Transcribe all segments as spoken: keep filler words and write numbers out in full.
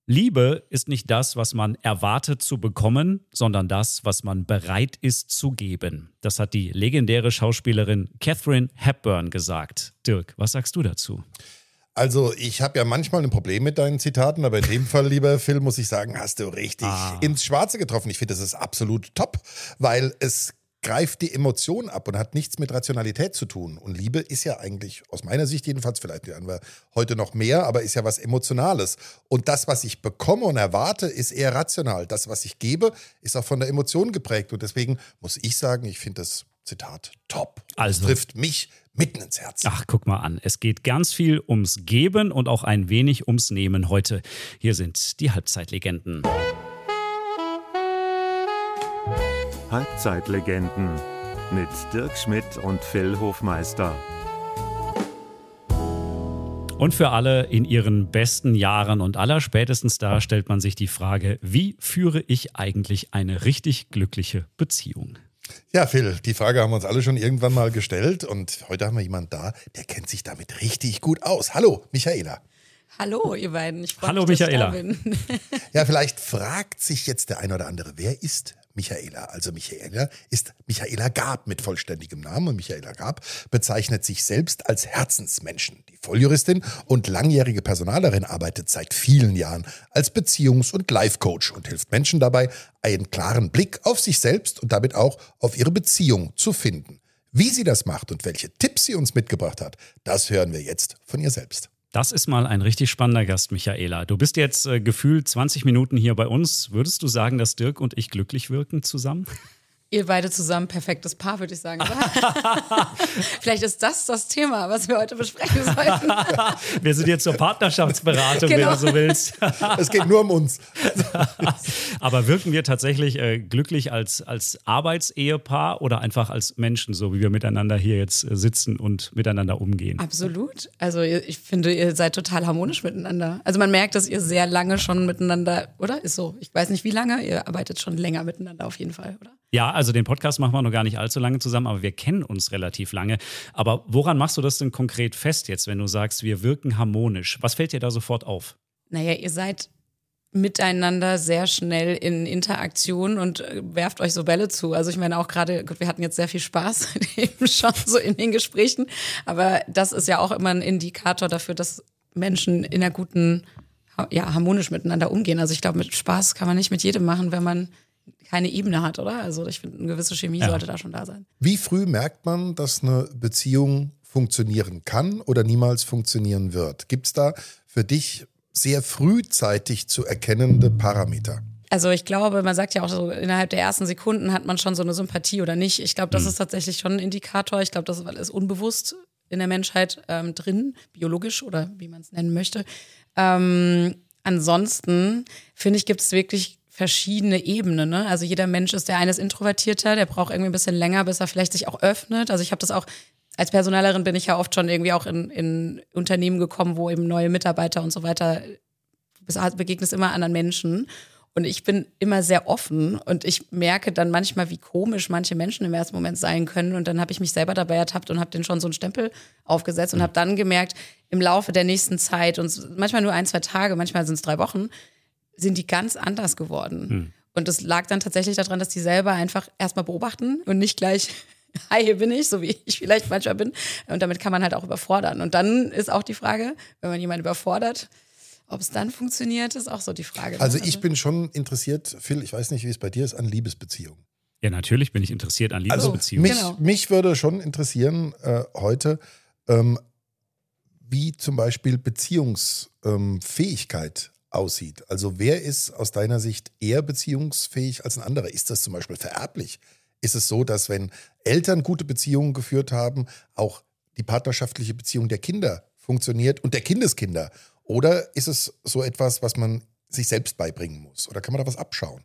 Liebe ist nicht das, was man erwartet zu bekommen, sondern das, was man bereit ist zu geben. Das hat die legendäre Schauspielerin Katharine Hepburn gesagt. Dirk, was sagst du dazu? Also ich habe ja manchmal ein Problem mit deinen Zitaten, aber in dem Fall, lieber Phil, muss ich sagen, hast du richtig ah. ins Schwarze getroffen. Ich finde, das ist absolut top, weil es greift die Emotion ab und hat nichts mit Rationalität zu tun. Und Liebe ist ja eigentlich, aus meiner Sicht jedenfalls, vielleicht lernen wir heute noch mehr, aber ist ja was Emotionales. Und das, was ich bekomme und erwarte, ist eher rational. Das, was ich gebe, ist auch von der Emotion geprägt. Und deswegen muss ich sagen, ich finde das Zitat top. Also. Es trifft mich mitten ins Herz. Ach, guck mal an. Es geht ganz viel ums Geben und auch ein wenig ums Nehmen heute. Hier sind die Halbzeitlegenden. Halbzeitlegenden mit Dirk Schmidt und Phil Hofmeister. Und für alle in ihren besten Jahren und allerspätestens da stellt man sich die Frage, wie führe ich eigentlich eine richtig glückliche Beziehung? Ja, Phil, die Frage haben wir uns alle schon irgendwann mal gestellt und heute haben wir jemanden da, der kennt sich damit richtig gut aus. Hallo, Michaela. Hallo, ihr beiden. Ich freue mich, Hallo, dass Michaela. ich da bin. Ja, vielleicht fragt sich jetzt der ein oder andere, wer ist Michaela? Also Michaela ist Michaela Gab mit vollständigem Namen und Michaela Gab bezeichnet sich selbst als Herzensmenschen. Die Volljuristin und langjährige Personalerin arbeitet seit vielen Jahren als Beziehungs- und Life-Coach und hilft Menschen dabei, einen klaren Blick auf sich selbst und damit auch auf ihre Beziehung zu finden. Wie sie das macht und welche Tipps sie uns mitgebracht hat, das hören wir jetzt von ihr selbst. Das ist mal ein richtig spannender Gast, Michaela. Du bist jetzt äh, gefühlt zwanzig Minuten hier bei uns. Würdest du sagen, dass Dirk und ich glücklich wirken zusammen? Ihr beide zusammen, perfektes Paar, würde ich sagen. Vielleicht ist das das Thema, was wir heute besprechen sollten. Wir sind jetzt zur Partnerschaftsberatung, Genau. wenn du so willst. Es geht nur um uns. Aber wirken wir tatsächlich äh, glücklich als, als Arbeitsehepaar oder einfach als Menschen, so wie wir miteinander hier jetzt äh, sitzen und miteinander umgehen? Absolut. Also ich finde, ihr seid total harmonisch miteinander. Also man merkt, dass ihr sehr lange schon miteinander, oder? Ist so. Ich weiß nicht, wie lange. Ihr arbeitet schon länger miteinander auf jeden Fall, oder? Ja, also den Podcast machen wir noch gar nicht allzu lange zusammen, aber wir kennen uns relativ lange. Aber woran machst du das denn konkret fest jetzt, wenn du sagst, wir wirken harmonisch? Was fällt dir da sofort auf? Naja, ihr seid miteinander sehr schnell in Interaktion und werft euch so Bälle zu. Also ich meine auch gerade, gut, wir hatten jetzt sehr viel Spaß eben schon so in den Gesprächen, aber das ist ja auch immer ein Indikator dafür, dass Menschen in einer guten, ja, harmonisch miteinander umgehen. Also ich glaube, mit Spaß kann man nicht mit jedem machen, wenn man keine Ebene hat, oder? Also ich finde, eine gewisse Chemie ja. sollte da schon da sein. Wie früh merkt man, dass eine Beziehung funktionieren kann oder niemals funktionieren wird? Gibt es da für dich sehr frühzeitig zu erkennende Parameter? Also ich glaube, man sagt ja auch so, innerhalb der ersten Sekunden hat man schon so eine Sympathie oder nicht. Ich glaube, das mhm. ist tatsächlich schon ein Indikator. Ich glaube, das ist unbewusst in der Menschheit ähm, drin, biologisch oder wie man es nennen möchte. Ähm, ansonsten, finde ich, gibt es wirklich verschiedene Ebenen. Ne? Also jeder Mensch ist, der eine ist introvertierter, der braucht irgendwie ein bisschen länger, bis er vielleicht sich auch öffnet. Also ich habe das auch, als Personalerin bin ich ja oft schon irgendwie auch in, in Unternehmen gekommen, wo eben neue Mitarbeiter und so weiter, du begegnest immer anderen Menschen. Und ich bin immer sehr offen und ich merke dann manchmal, wie komisch manche Menschen im ersten Moment sein können. Und dann habe ich mich selber dabei ertappt und habe denen schon so einen Stempel aufgesetzt und habe dann gemerkt, im Laufe der nächsten Zeit, und manchmal nur ein, zwei Tage, manchmal sind es drei Wochen, sind die ganz anders geworden. Hm. Und das lag dann tatsächlich daran, dass die selber einfach erstmal beobachten und nicht gleich, hi, hier bin ich, so wie ich vielleicht manchmal bin. Und damit kann man halt auch überfordern. Und dann ist auch die Frage, wenn man jemanden überfordert, ob es dann funktioniert, ist auch so die Frage. Also ich bin schon interessiert, Phil, ich weiß nicht, wie es bei dir ist, an Liebesbeziehungen. Ja, natürlich bin ich interessiert an Also Liebesbeziehungen. mich, Genau. mich würde schon interessieren äh, heute, ähm, wie zum Beispiel Beziehungsfähigkeit ähm, aussieht. Also wer ist aus deiner Sicht eher beziehungsfähig als ein anderer? Ist das zum Beispiel vererblich? Ist es so, dass wenn Eltern gute Beziehungen geführt haben, auch die partnerschaftliche Beziehung der Kinder funktioniert und der Kindeskinder? Oder ist es so etwas, was man sich selbst beibringen muss? Oder kann man da was abschauen?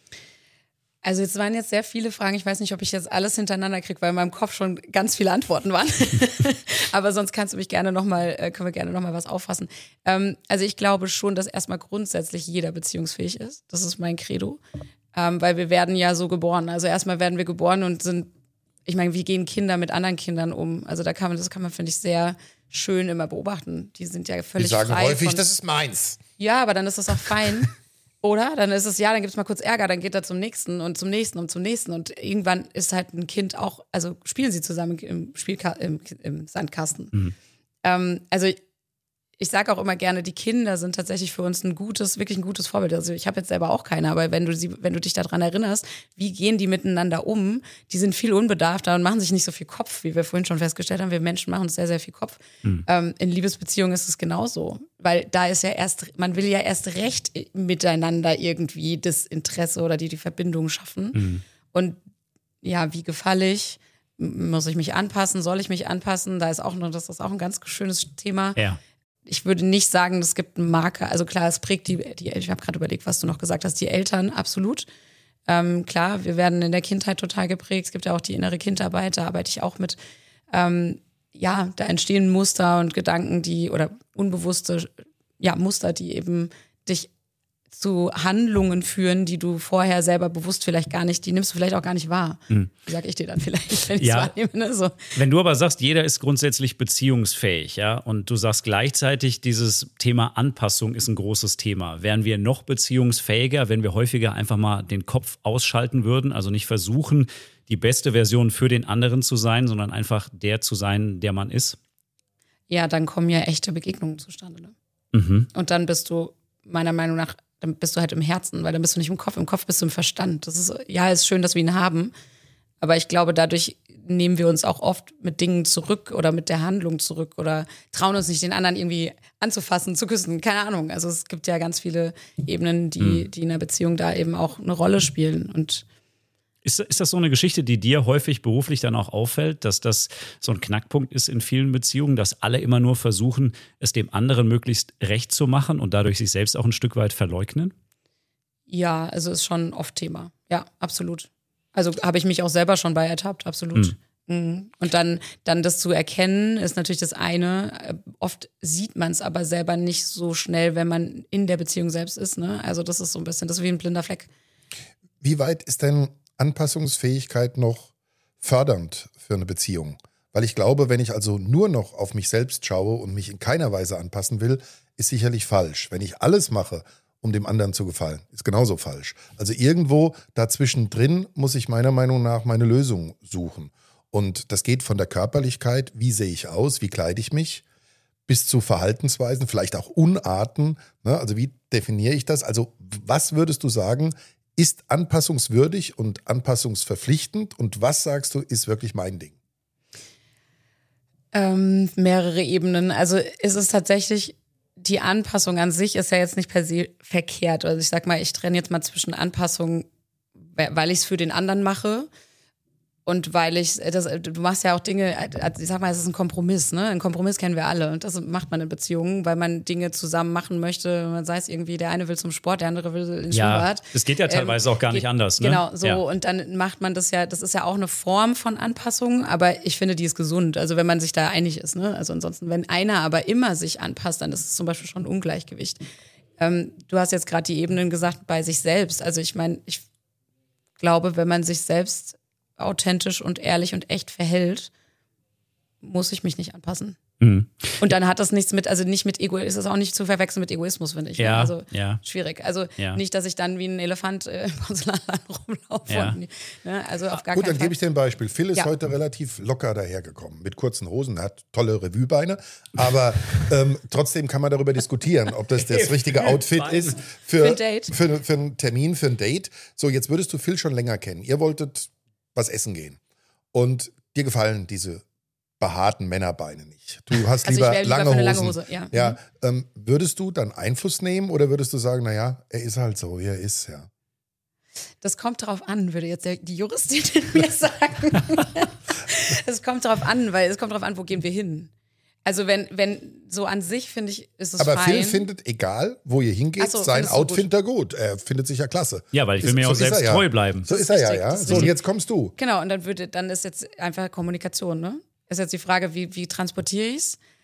Also jetzt waren jetzt sehr viele Fragen. Ich weiß nicht, ob ich jetzt alles hintereinander kriege, weil in meinem Kopf schon ganz viele Antworten waren. Aber sonst kannst du mich gerne noch mal, können wir gerne noch mal was auffassen. Ähm, also ich glaube schon, dass erstmal grundsätzlich jeder beziehungsfähig ist. Das ist mein Credo. Ähm, weil wir werden ja so geboren. Also erstmal werden wir geboren und sind, ich meine, wie gehen Kinder mit anderen Kindern um? Also da kann man, das kann man, finde ich, sehr schön immer beobachten. Die sind ja völlig Die sagen frei häufig, von, das ist meins. Ja, aber dann ist das auch fein. Oder? Dann ist es, ja, dann gibt es mal kurz Ärger, dann geht er zum nächsten und zum nächsten und zum nächsten. Und irgendwann ist halt ein Kind auch, also spielen sie zusammen im, Spielka im, im Sandkasten. Mhm. Ähm, also ich sage auch immer gerne, die Kinder sind tatsächlich für uns ein gutes, wirklich ein gutes Vorbild. Also ich habe jetzt selber auch keine, aber wenn du sie, wenn du dich daran erinnerst, wie gehen die miteinander um, die sind viel unbedarfter und machen sich nicht so viel Kopf, wie wir vorhin schon festgestellt haben. Wir Menschen machen uns sehr, sehr viel Kopf. Mhm. Ähm, in Liebesbeziehungen ist es genauso. Weil da ist ja erst, man will ja erst recht miteinander irgendwie das Interesse oder die, die Verbindung schaffen. Mhm. Und ja, wie gefalle ich? Muss ich mich anpassen? Soll ich mich anpassen? Da ist auch noch, das ist auch ein ganz schönes Thema. Ja. Ich würde nicht sagen, es gibt einen Marker. Also klar, es prägt die, die ich habe gerade überlegt, was du noch gesagt hast, die Eltern, absolut. Ähm, klar, wir werden in der Kindheit total geprägt. Es gibt ja auch die innere Kindarbeit, da arbeite ich auch mit. Ähm, ja, da entstehen Muster und Gedanken, die, oder unbewusste, ja, Muster, die eben dich zu Handlungen führen, die du vorher selber bewusst vielleicht gar nicht, die nimmst du vielleicht auch gar nicht wahr. Hm. Wie sag ich dir dann vielleicht, wenn ich es ja. wahrnehme. Ne? So. Wenn du aber sagst, jeder ist grundsätzlich beziehungsfähig, ja, und du sagst gleichzeitig, dieses Thema Anpassung ist ein großes Thema. Wären wir noch beziehungsfähiger, wenn wir häufiger einfach mal den Kopf ausschalten würden, also nicht versuchen, die beste Version für den anderen zu sein, sondern einfach der zu sein, der man ist? Ja, dann kommen ja echte Begegnungen zustande. Ne? Mhm. Und dann bist du meiner Meinung nach, dann bist du halt im Herzen, weil dann bist du nicht im Kopf. Im Kopf bist du im Verstand. Das ist, ja, ist schön, dass wir ihn haben. Aber ich glaube, dadurch nehmen wir uns auch oft mit Dingen zurück oder mit der Handlung zurück oder trauen uns nicht, den anderen irgendwie anzufassen, zu küssen. Keine Ahnung. Also es gibt ja ganz viele Ebenen, die, mhm. die in der Beziehung da eben auch eine Rolle spielen. Und Ist, ist das so eine Geschichte, die dir häufig beruflich dann auch auffällt, dass das so ein Knackpunkt ist in vielen Beziehungen, dass alle immer nur versuchen, es dem anderen möglichst recht zu machen und dadurch sich selbst auch ein Stück weit verleugnen? Ja, also ist schon oft Thema. Ja, absolut. Also habe ich mich auch selber schon bei ertappt, absolut. Mhm. Und dann, dann das zu erkennen, ist natürlich das eine. Oft sieht man es aber selber nicht so schnell, wenn man in der Beziehung selbst ist. Ne? Also das ist so ein bisschen, das ist wie ein blinder Fleck. Wie weit ist denn Anpassungsfähigkeit noch fördernd für eine Beziehung? Weil ich glaube, wenn ich also nur noch auf mich selbst schaue und mich in keiner Weise anpassen will, ist sicherlich falsch. Wenn ich alles mache, um dem anderen zu gefallen, ist genauso falsch. Also irgendwo dazwischen drin muss ich meiner Meinung nach meine Lösung suchen. Und das geht von der Körperlichkeit, wie sehe ich aus, wie kleide ich mich, bis zu Verhaltensweisen, vielleicht auch Unarten. Ne? Also wie definiere ich das? Also was würdest du sagen, ist anpassungswürdig und anpassungsverpflichtend? Und was sagst du, ist wirklich mein Ding? Ähm, mehrere Ebenen. Also ist es tatsächlich, die Anpassung an sich ist ja jetzt nicht per se verkehrt. Also ich sag mal, ich trenne jetzt mal zwischen Anpassung, weil ich es für den anderen mache und weil ich, das, du machst ja auch Dinge, also ich sag mal, es ist ein Kompromiss, ne? Ein Kompromiss kennen wir alle und das macht man in Beziehungen, weil man Dinge zusammen machen möchte. Man sei es irgendwie, der eine will zum Sport, der andere will ins ja, Schwimmbad. Es geht ja teilweise ähm, auch gar nicht geht, anders, ne? Genau, so ja. Und dann macht man das ja, das ist ja auch eine Form von Anpassung, aber ich finde, die ist gesund, also wenn man sich da einig ist, ne? Also ansonsten, wenn einer aber immer sich anpasst, dann ist es zum Beispiel schon ein Ungleichgewicht. Ähm, du hast jetzt gerade die Ebenen gesagt, bei sich selbst. Also ich meine, ich glaube, wenn man sich selbst authentisch und ehrlich und echt verhält, muss ich mich nicht anpassen. Mhm. Und dann hat das nichts mit, also nicht mit Ego, ist das auch nicht zu verwechseln mit Egoismus, finde ich. Ja, also ja. schwierig. Also ja. nicht, dass ich dann wie ein Elefant äh, im Porzellanladen rumlaufe. Ja. Und, ne, also auf gar Gut, keinen dann Fall. gebe ich dir ein Beispiel. Phil ist Ja. heute relativ locker dahergekommen, mit kurzen Hosen, hat tolle Revuebeine, aber ähm, trotzdem kann man darüber diskutieren, ob das das richtige Outfit ist für, Für ein Date. Für, für einen Termin, für ein Date. So, jetzt würdest du Phil schon länger kennen. Ihr wolltet was essen gehen und dir gefallen diese behaarten Männerbeine nicht. Du hast Also ich lieber, wäre lieber lange, für eine Hosen. lange Hose, ja. ja Mhm. ähm, würdest du dann Einfluss nehmen oder würdest du sagen, naja, er ist halt so, wie er ist, ja. Das kommt drauf an, würde jetzt die Juristin in mir sagen. Es kommt drauf an, weil es kommt drauf an, wo gehen wir hin. Also wenn, wenn so an sich, finde ich, ist es Aber fein. Phil findet, egal wo ihr hingeht, Ach so, sein findest du Outfit findet er gut. Er findet sich ja klasse. Ja, weil ich will Ist- mir so auch ist er selbst ja. treu bleiben. So Das ist ist er ja, richtig, ja. das ist So, und richtig. jetzt kommst du. Genau, und dann würde, dann ist jetzt einfach Kommunikation, ne? Ist jetzt die Frage, wie, wie transportiere ich es?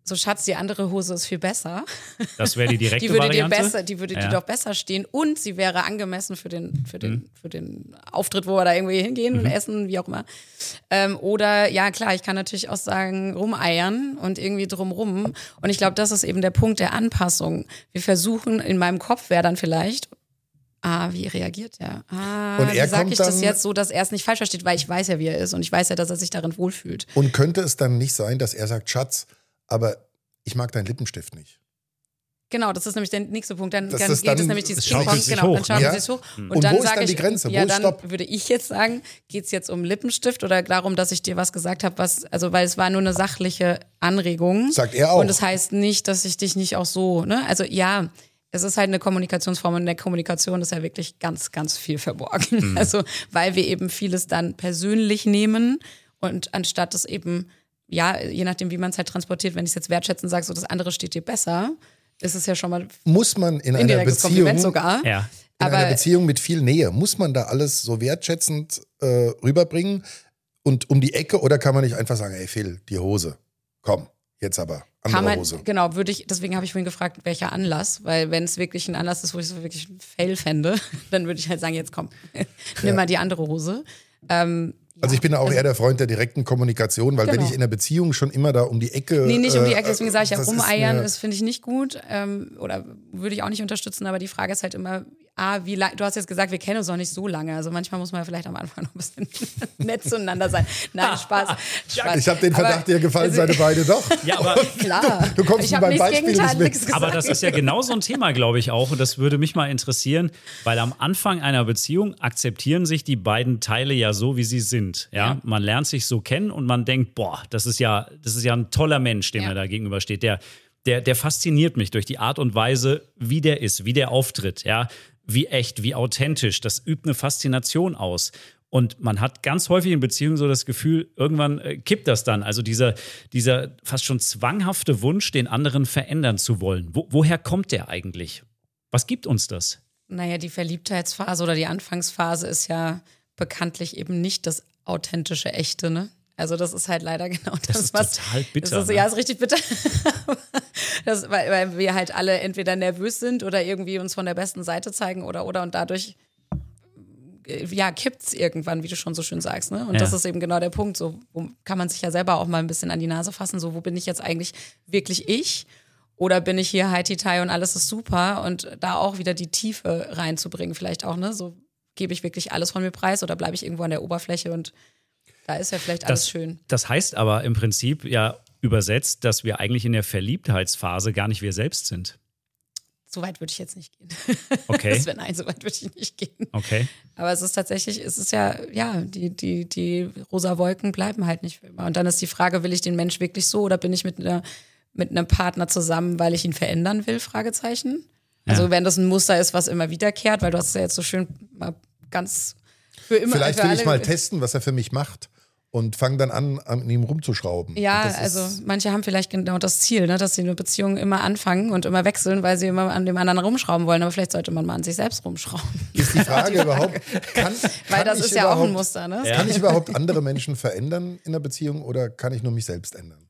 so Schatz, die andere Hose ist viel besser. Das wäre die direkte die würde Variante. Dir besser, die würde ja. dir doch besser stehen und sie wäre angemessen für den, für den, mhm. für den Auftritt, wo wir da irgendwie hingehen mhm. und essen, wie auch immer. Ähm, oder, ja klar, ich kann natürlich auch sagen, rumeiern und irgendwie drumrum. Und ich glaube, das ist eben der Punkt der Anpassung. Wir versuchen, in meinem Kopf wäre dann vielleicht, ah, wie reagiert er? Ah, und er wie sage ich das dann, jetzt so, dass er es nicht falsch versteht, weil ich weiß ja, wie er ist und ich weiß ja, dass er sich darin wohlfühlt. Und könnte es dann nicht sein, dass er sagt, Schatz, aber ich mag deinen Lippenstift nicht? Genau, das ist nämlich der nächste Punkt. Dann, das dann geht dann, es nämlich dieses Ping-Pong, genau, dann schauen ja? sie es hoch. Und, und dann wo ist sage dann die ich, Grenze? ja, wo ist dann Stopp? würde ich jetzt sagen, geht es jetzt um Lippenstift oder darum, dass ich dir was gesagt habe, was, also weil es war nur eine sachliche Anregung. Sagt er auch. Und es das heißt nicht, dass ich dich nicht auch so, ne? Also ja, es ist halt eine Kommunikationsform und in der Kommunikation ist ja wirklich ganz, ganz viel verborgen. Mhm. Also weil wir eben vieles dann persönlich nehmen und anstatt es eben, ja, je nachdem, wie man es halt transportiert, wenn ich es jetzt wertschätzen sage, so das andere steht dir besser, ist es ja schon mal muss man in einer indirektes Beziehung Kompliment sogar. Ja. In Aber einer Beziehung mit viel Nähe, muss man da alles so wertschätzend äh, rüberbringen und um die Ecke oder kann man nicht einfach sagen, ey Phil, die Hose, komm, jetzt aber, andere kann man, Hose. genau, würde ich, deswegen habe ich vorhin gefragt, welcher Anlass, weil wenn es wirklich ein Anlass ist, wo ich so wirklich ein Fail fände, dann würde ich halt sagen, jetzt komm, nimm Ja. mal die andere Hose. Ähm, Also ich bin auch eher der Freund der direkten Kommunikation, weil Genau. wenn ich in der Beziehung schon immer da um die Ecke... Nee, nicht um die äh, Ecke, deswegen sage ich ja, das ist rumeiern, mir- das finde ich nicht gut ähm, oder würde ich auch nicht unterstützen, aber die Frage ist halt immer, ah, wie lang, du hast jetzt gesagt, wir kennen uns noch nicht so lange, also manchmal muss man ja vielleicht am Anfang noch ein bisschen nett zueinander sein. Nein, Spaß. Spaß. Ich habe den Verdacht, Aber- dir gefallen also- seine beide doch. Ja, aber, Klar. Du kommst ich mit habe meinem nichts Beispiel gegen nicht Tan, mit. nichts gesagt. aber das ist ja genau so ein Thema, glaube ich auch. Und das würde mich mal interessieren, weil am Anfang einer Beziehung akzeptieren sich die beiden Teile ja so, wie sie sind. Ja? Ja. Man lernt sich so kennen und man denkt, boah, das ist ja, das ist ja ein toller Mensch, dem Ja. er da gegenübersteht. Der, der, der fasziniert mich durch die Art und Weise, wie der ist, wie der auftritt, ja, wie echt, wie authentisch. Das übt eine Faszination aus. Und man hat ganz häufig in Beziehungen so das Gefühl, irgendwann äh, kippt das dann. Also dieser, dieser fast schon zwanghafte Wunsch, den anderen verändern zu wollen. Wo, woher kommt der eigentlich? Was gibt uns das? Naja, die Verliebtheitsphase oder die Anfangsphase ist ja bekanntlich eben nicht das authentische, echte, ne? Also das ist halt leider genau das, Das ist was... total bitter. Das ist, ne? Ja, ist richtig bitter. das, weil, weil wir halt alle entweder nervös sind oder irgendwie uns von der besten Seite zeigen oder, oder und dadurch äh, ja, kippt's irgendwann, wie du schon so schön sagst, ne? Und Ja. das ist eben genau der Punkt, so wo kann man sich ja selber auch mal ein bisschen an die Nase fassen, so wo bin ich jetzt eigentlich wirklich ich? Oder bin ich hier Haiti-Tai und alles ist super und da auch wieder die Tiefe reinzubringen, vielleicht auch, ne? So gebe ich wirklich alles von mir preis oder bleibe ich irgendwo an der Oberfläche und da ist ja vielleicht alles Das, schön. das heißt aber im Prinzip ja übersetzt, dass wir eigentlich in der Verliebtheitsphase gar nicht wir selbst sind. So weit würde ich jetzt nicht gehen. Okay. Das wär, nein, so weit würde ich nicht gehen. Okay. Aber es ist tatsächlich, es ist ja, ja, die, die, die rosa Wolken bleiben halt nicht für immer. Und dann ist die Frage, will ich den Mensch wirklich so oder bin ich mit einer, mit einem Partner zusammen, weil ich ihn verändern will? Fragezeichen. Also Ja. wenn das ein Muster ist, was immer wiederkehrt, weil du hast es ja jetzt so schön mal ganz für immer. Vielleicht für will ich alle- mal testen, was er für mich macht und fange dann an, an ihm rumzuschrauben. Ja, Und das also ist, manche haben vielleicht genau das Ziel, ne, dass sie eine Beziehung immer anfangen und immer wechseln, weil sie immer an dem anderen rumschrauben wollen. Aber vielleicht sollte man mal an sich selbst rumschrauben. ist die Frage überhaupt, kann, Weil kann das ich ist ja auch ein überhaupt- Muster, ne? Kann ich überhaupt andere Menschen verändern in einer Beziehung oder kann ich nur mich selbst ändern?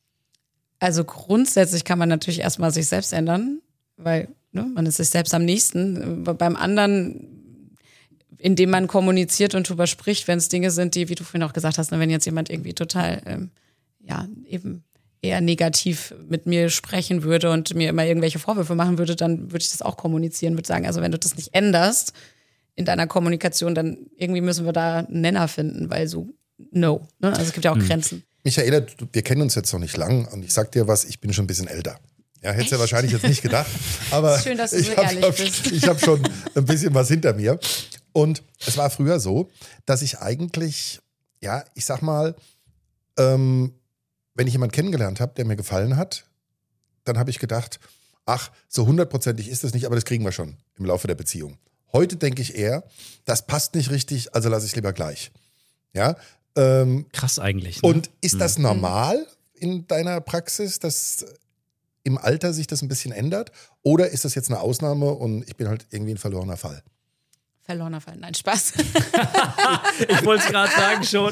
Also grundsätzlich kann man natürlich erstmal sich selbst ändern, weil ne, man ist sich selbst am nächsten. Beim anderen, indem man kommuniziert und drüber spricht, wenn es Dinge sind, die, wie du vorhin auch gesagt hast, ne, wenn jetzt jemand irgendwie total, ähm, ja, eben eher negativ mit mir sprechen würde und mir immer irgendwelche Vorwürfe machen würde, dann würde ich das auch kommunizieren, würde sagen, also wenn du das nicht änderst in deiner Kommunikation, dann irgendwie müssen wir da einen Nenner finden, weil so, no. Ne? Also es gibt ja auch Grenzen. Michaela, du- wir kennen uns jetzt noch nicht lang und ich sag dir was, ich bin schon ein bisschen älter. Ja, hättest du ja wahrscheinlich jetzt nicht gedacht. Aber Schön, dass du ich so hab, ehrlich hab, bist. Ich habe schon ein bisschen was hinter mir. Und es war früher so, dass ich eigentlich, ja, ich sag mal, ähm, wenn ich jemanden kennengelernt habe, der mir gefallen hat, dann habe ich gedacht, ach, so hundertprozentig ist das nicht, aber das kriegen wir schon im Laufe der Beziehung. Heute denke ich eher, das passt nicht richtig, also lasse ich es lieber gleich. Ja, ähm, Krass eigentlich. Ne? und ist das normal in deiner Praxis, dass im Alter sich das ein bisschen ändert? Oder ist das jetzt eine Ausnahme und ich bin halt irgendwie ein verlorener Fall? verlorener Fall. Nein, Spaß. Ich wollte es gerade sagen schon.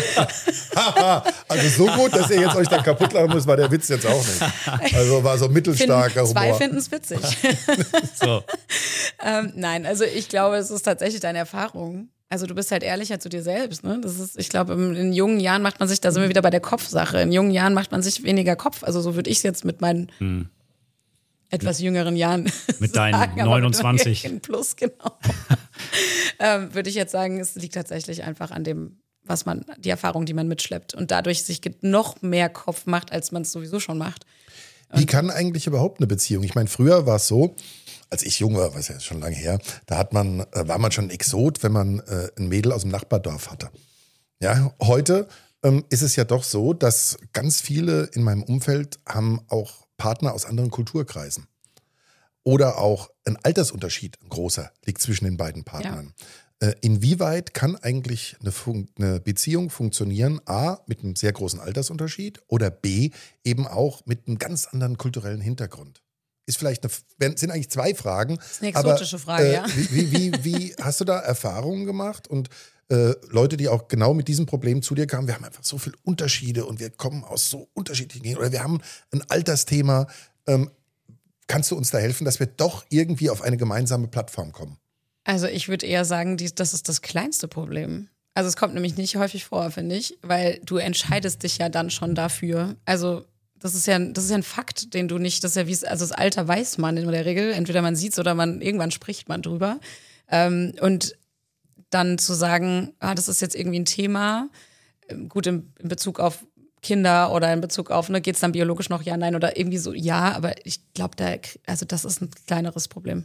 Also so gut, dass ihr jetzt euch dann kaputt lachen müsst, war der Witz jetzt auch nicht. Also war so mittelstarker Find, zwei Humor. finden es witzig. So. ähm, nein, also ich glaube, es ist tatsächlich deine Erfahrung. Also du bist halt ehrlicher zu dir selbst. Ne? Das ist, ich glaube, in, in jungen Jahren macht man sich, da sind wir wieder bei der Kopfsache, in jungen Jahren macht man sich weniger Kopf. Also so würde ich es jetzt mit meinen hm. etwas jüngeren Jahren mit deinen sagen, neunundzwanzig. Mit plus, genau. ähm, würde ich jetzt sagen, es liegt tatsächlich einfach an dem, was man, die Erfahrung, die man mitschleppt und dadurch sich noch mehr Kopf macht, als man es sowieso schon macht. Und Wie kann eigentlich überhaupt eine Beziehung? Ich meine, früher war es so, als ich jung war, was ja schon lange her, da hat man, war man schon ein Exot, wenn man äh, ein Mädel aus dem Nachbardorf hatte. Ja, heute ähm, ist es ja doch so, dass ganz viele in meinem Umfeld haben auch Partner aus anderen Kulturkreisen. Oder auch ein Altersunterschied, ein großer, liegt zwischen den beiden Partnern. Ja. Äh, inwieweit kann eigentlich eine, Fun- eine Beziehung funktionieren, A, mit einem sehr großen Altersunterschied oder B, eben auch mit einem ganz anderen kulturellen Hintergrund? Ist vielleicht eine, sind eigentlich zwei Fragen. Das ist eine exotische aber, Frage, äh, ja. Wie, wie, wie, wie hast du da Erfahrungen gemacht und äh, Leute, die auch genau mit diesem Problem zu dir kamen, wir haben einfach so viele Unterschiede und wir kommen aus so unterschiedlichen Gegenden oder wir haben ein Altersthema. Ähm, kannst du uns da helfen, dass wir doch irgendwie auf eine gemeinsame Plattform kommen? Also ich würde eher sagen, die, das ist das kleinste Problem. Also es kommt nämlich nicht häufig vor, finde ich, weil du entscheidest dich ja dann schon dafür. Also Das ist ja, das ist ja ein Fakt, den du nicht, das ist ja wie, also das Alter weiß man in der Regel, entweder man sieht es oder man, irgendwann spricht man drüber. Ähm, und dann zu sagen, ah, das ist jetzt irgendwie ein Thema, gut in, in Bezug auf Kinder oder in Bezug auf, ne, geht es dann biologisch noch, ja, nein, oder irgendwie so, ja, aber ich glaube, da, also das ist ein kleineres Problem.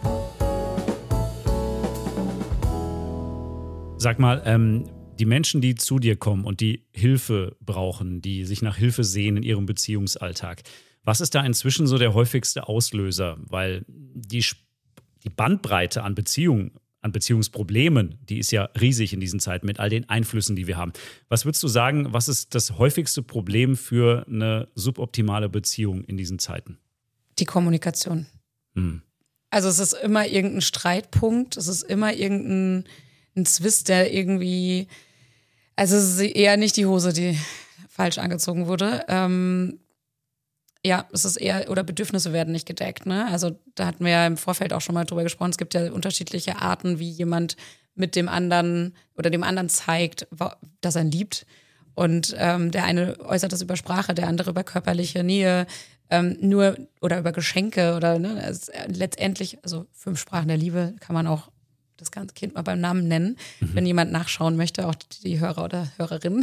Sag mal, ähm, die Menschen, die zu dir kommen und die Hilfe brauchen, die sich nach Hilfe sehen in ihrem Beziehungsalltag, was ist da inzwischen so der häufigste Auslöser? Weil die, die Bandbreite an Beziehungen, an Beziehungsproblemen, die ist ja riesig in diesen Zeiten mit all den Einflüssen, die wir haben. Was würdest du sagen, was ist das häufigste Problem für eine suboptimale Beziehung in diesen Zeiten? Die Kommunikation. Hm. Also es ist immer irgendein Streitpunkt, es ist immer irgendein ein Zwist, der irgendwie, also es ist eher nicht die Hose, die falsch angezogen wurde. Ähm, ja, es ist eher, oder Bedürfnisse werden nicht gedeckt, ne? Also da hatten wir ja im Vorfeld auch schon mal drüber gesprochen, es gibt ja unterschiedliche Arten, wie jemand mit dem anderen oder dem anderen zeigt, dass er ihn liebt. Und ähm, der eine äußert das über Sprache, der andere über körperliche Nähe, ähm, nur oder über Geschenke oder ne, also letztendlich, also fünf Sprachen der Liebe kann man auch das ganze Kind mal beim Namen nennen, mhm. wenn jemand nachschauen möchte, auch die Hörer oder Hörerinnen.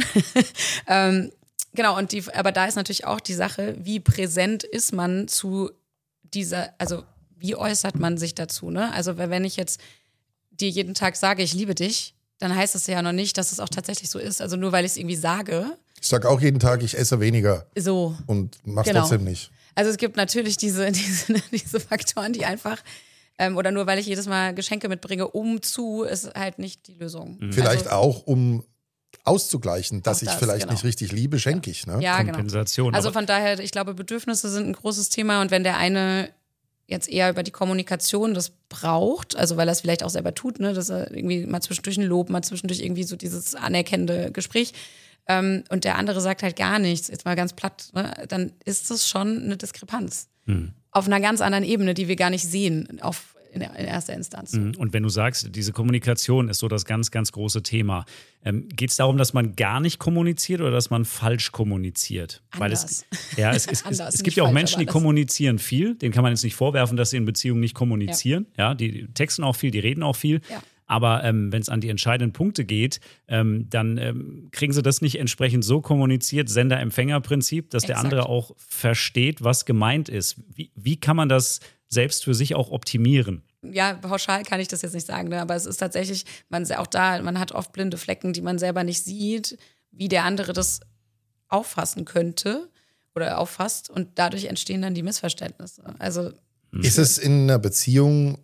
ähm, genau, und die, aber da ist natürlich auch die Sache, wie präsent ist man zu dieser, also wie äußert man sich dazu, ne? Also wenn ich jetzt dir jeden Tag sage, ich liebe dich, dann heißt das ja noch nicht, dass es auch tatsächlich so ist. Also nur weil ich es irgendwie sage. Ich sage auch jeden Tag, ich esse weniger. So. Und mach's genau. trotzdem nicht. Also es gibt natürlich diese, diese, diese Faktoren, die einfach Ähm, oder nur weil ich jedes Mal Geschenke mitbringe, um zu, ist halt nicht die Lösung. Mhm. Vielleicht also, auch, um auszugleichen, dass das, ich vielleicht genau. nicht richtig liebe, schenke ich. Ne? Ja, Kompensation. Genau. Also von daher, ich glaube, Bedürfnisse sind ein großes Thema und wenn der eine jetzt eher über die Kommunikation das braucht, also weil er es vielleicht auch selber tut, ne, dass er irgendwie mal zwischendurch ein Lob, mal zwischendurch irgendwie so dieses anerkennende Gespräch ähm, und der andere sagt halt gar nichts, jetzt mal ganz platt, ne, dann ist das schon eine Diskrepanz. Hm. Auf einer ganz anderen Ebene, die wir gar nicht sehen, auf, in, in erster Instanz. Und wenn du sagst, diese Kommunikation ist so das ganz, ganz große Thema, ähm, geht es darum, dass man gar nicht kommuniziert oder dass man falsch kommuniziert? Anders. Weil es, ja, es, es, Anders, es, es gibt ja auch falsch, Menschen, die das kommunizieren viel, denen kann man jetzt nicht vorwerfen, dass sie in Beziehungen nicht kommunizieren. Ja, ja die texten auch viel, die reden auch viel. Ja. Aber ähm, wenn es an die entscheidenden Punkte geht, ähm, dann ähm, kriegen sie das nicht entsprechend so kommuniziert, Sender-Empfänger-Prinzip, dass Exakt. der andere auch versteht, was gemeint ist. Wie, wie kann man das selbst für sich auch optimieren? Ja, pauschal kann ich das jetzt nicht sagen, ne? Aber es ist tatsächlich, man auch da, man hat oft blinde Flecken, die man selber nicht sieht, wie der andere das auffassen könnte oder auffasst und dadurch entstehen dann die Missverständnisse. Also ist es in einer Beziehung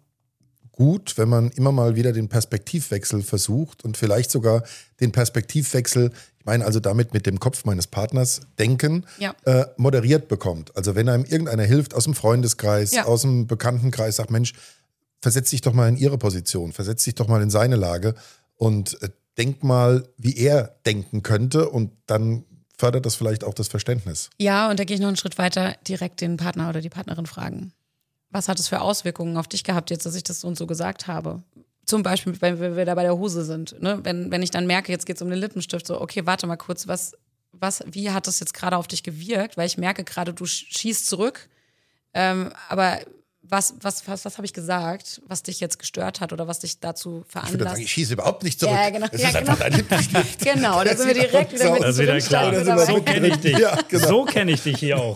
gut, wenn man immer mal wieder den Perspektivwechsel versucht und vielleicht sogar den Perspektivwechsel, ich meine also damit mit dem Kopf meines Partners denken, ja. äh, moderiert bekommt. Also wenn einem irgendeiner hilft aus dem Freundeskreis, ja. aus dem Bekanntenkreis, sagt Mensch, versetz dich doch mal in ihre Position, versetz dich doch mal in seine Lage und äh, denk mal, wie er denken könnte und dann fördert das vielleicht auch das Verständnis. Ja, und da gehe ich noch einen Schritt weiter, direkt den Partner oder die Partnerin fragen. Was hat es für Auswirkungen auf dich gehabt, jetzt, dass ich das so und so gesagt habe? Zum Beispiel, wenn wir da bei der Hose sind. Ne? Wenn, wenn ich dann merke, jetzt geht es um den Lippenstift, so, okay, warte mal kurz, was, was, wie hat das jetzt gerade auf dich gewirkt? Weil ich merke gerade, du schießt zurück, ähm, aber was, was, was, was habe ich gesagt, was dich jetzt gestört hat oder was dich dazu veranlasst? Ich würde sagen, ich schieße überhaupt nicht zurück. Ja, genau. Das ja, ist genau. einfach dein Lippenstift. Genau, da sind wir direkt wieder mit Das ist wieder klar. Zurückstand. So kenne ich dich. Ja, genau. So kenne ich dich hier auch.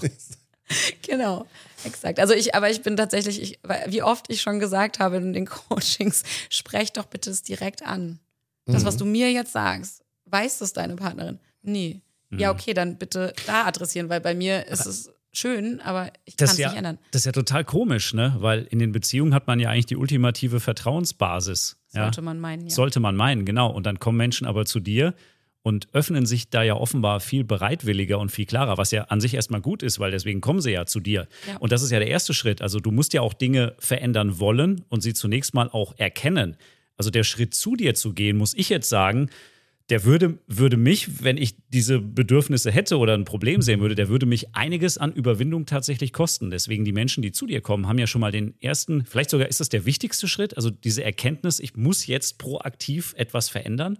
Genau, exakt. Also ich, aber ich bin tatsächlich, ich, wie oft ich schon gesagt habe in den Coachings, sprech doch bitte es direkt an. Das, mhm. was du mir jetzt sagst, weiß das deine Partnerin? Nee. Mhm. Ja, okay, dann bitte da adressieren, weil bei mir ist es schön, aber ich kann es ja, nicht ändern. Das ist ja total komisch, ne? Weil in den Beziehungen hat man ja eigentlich die ultimative Vertrauensbasis. Sollte ja? man meinen, ja. Sollte man meinen, genau. Und dann kommen Menschen aber zu dir und öffnen sich da ja offenbar viel bereitwilliger und viel klarer, was ja an sich erstmal gut ist, weil deswegen kommen sie ja zu dir. Ja. Und das ist ja der erste Schritt. Also du musst ja auch Dinge verändern wollen und sie zunächst mal auch erkennen. Also der Schritt zu dir zu gehen, muss ich jetzt sagen, der würde, würde mich, wenn ich diese Bedürfnisse hätte oder ein Problem sehen würde, der würde mich einiges an Überwindung tatsächlich kosten. Deswegen die Menschen, die zu dir kommen, haben ja schon mal den ersten, vielleicht sogar ist das der wichtigste Schritt, also diese Erkenntnis, ich muss jetzt proaktiv etwas verändern?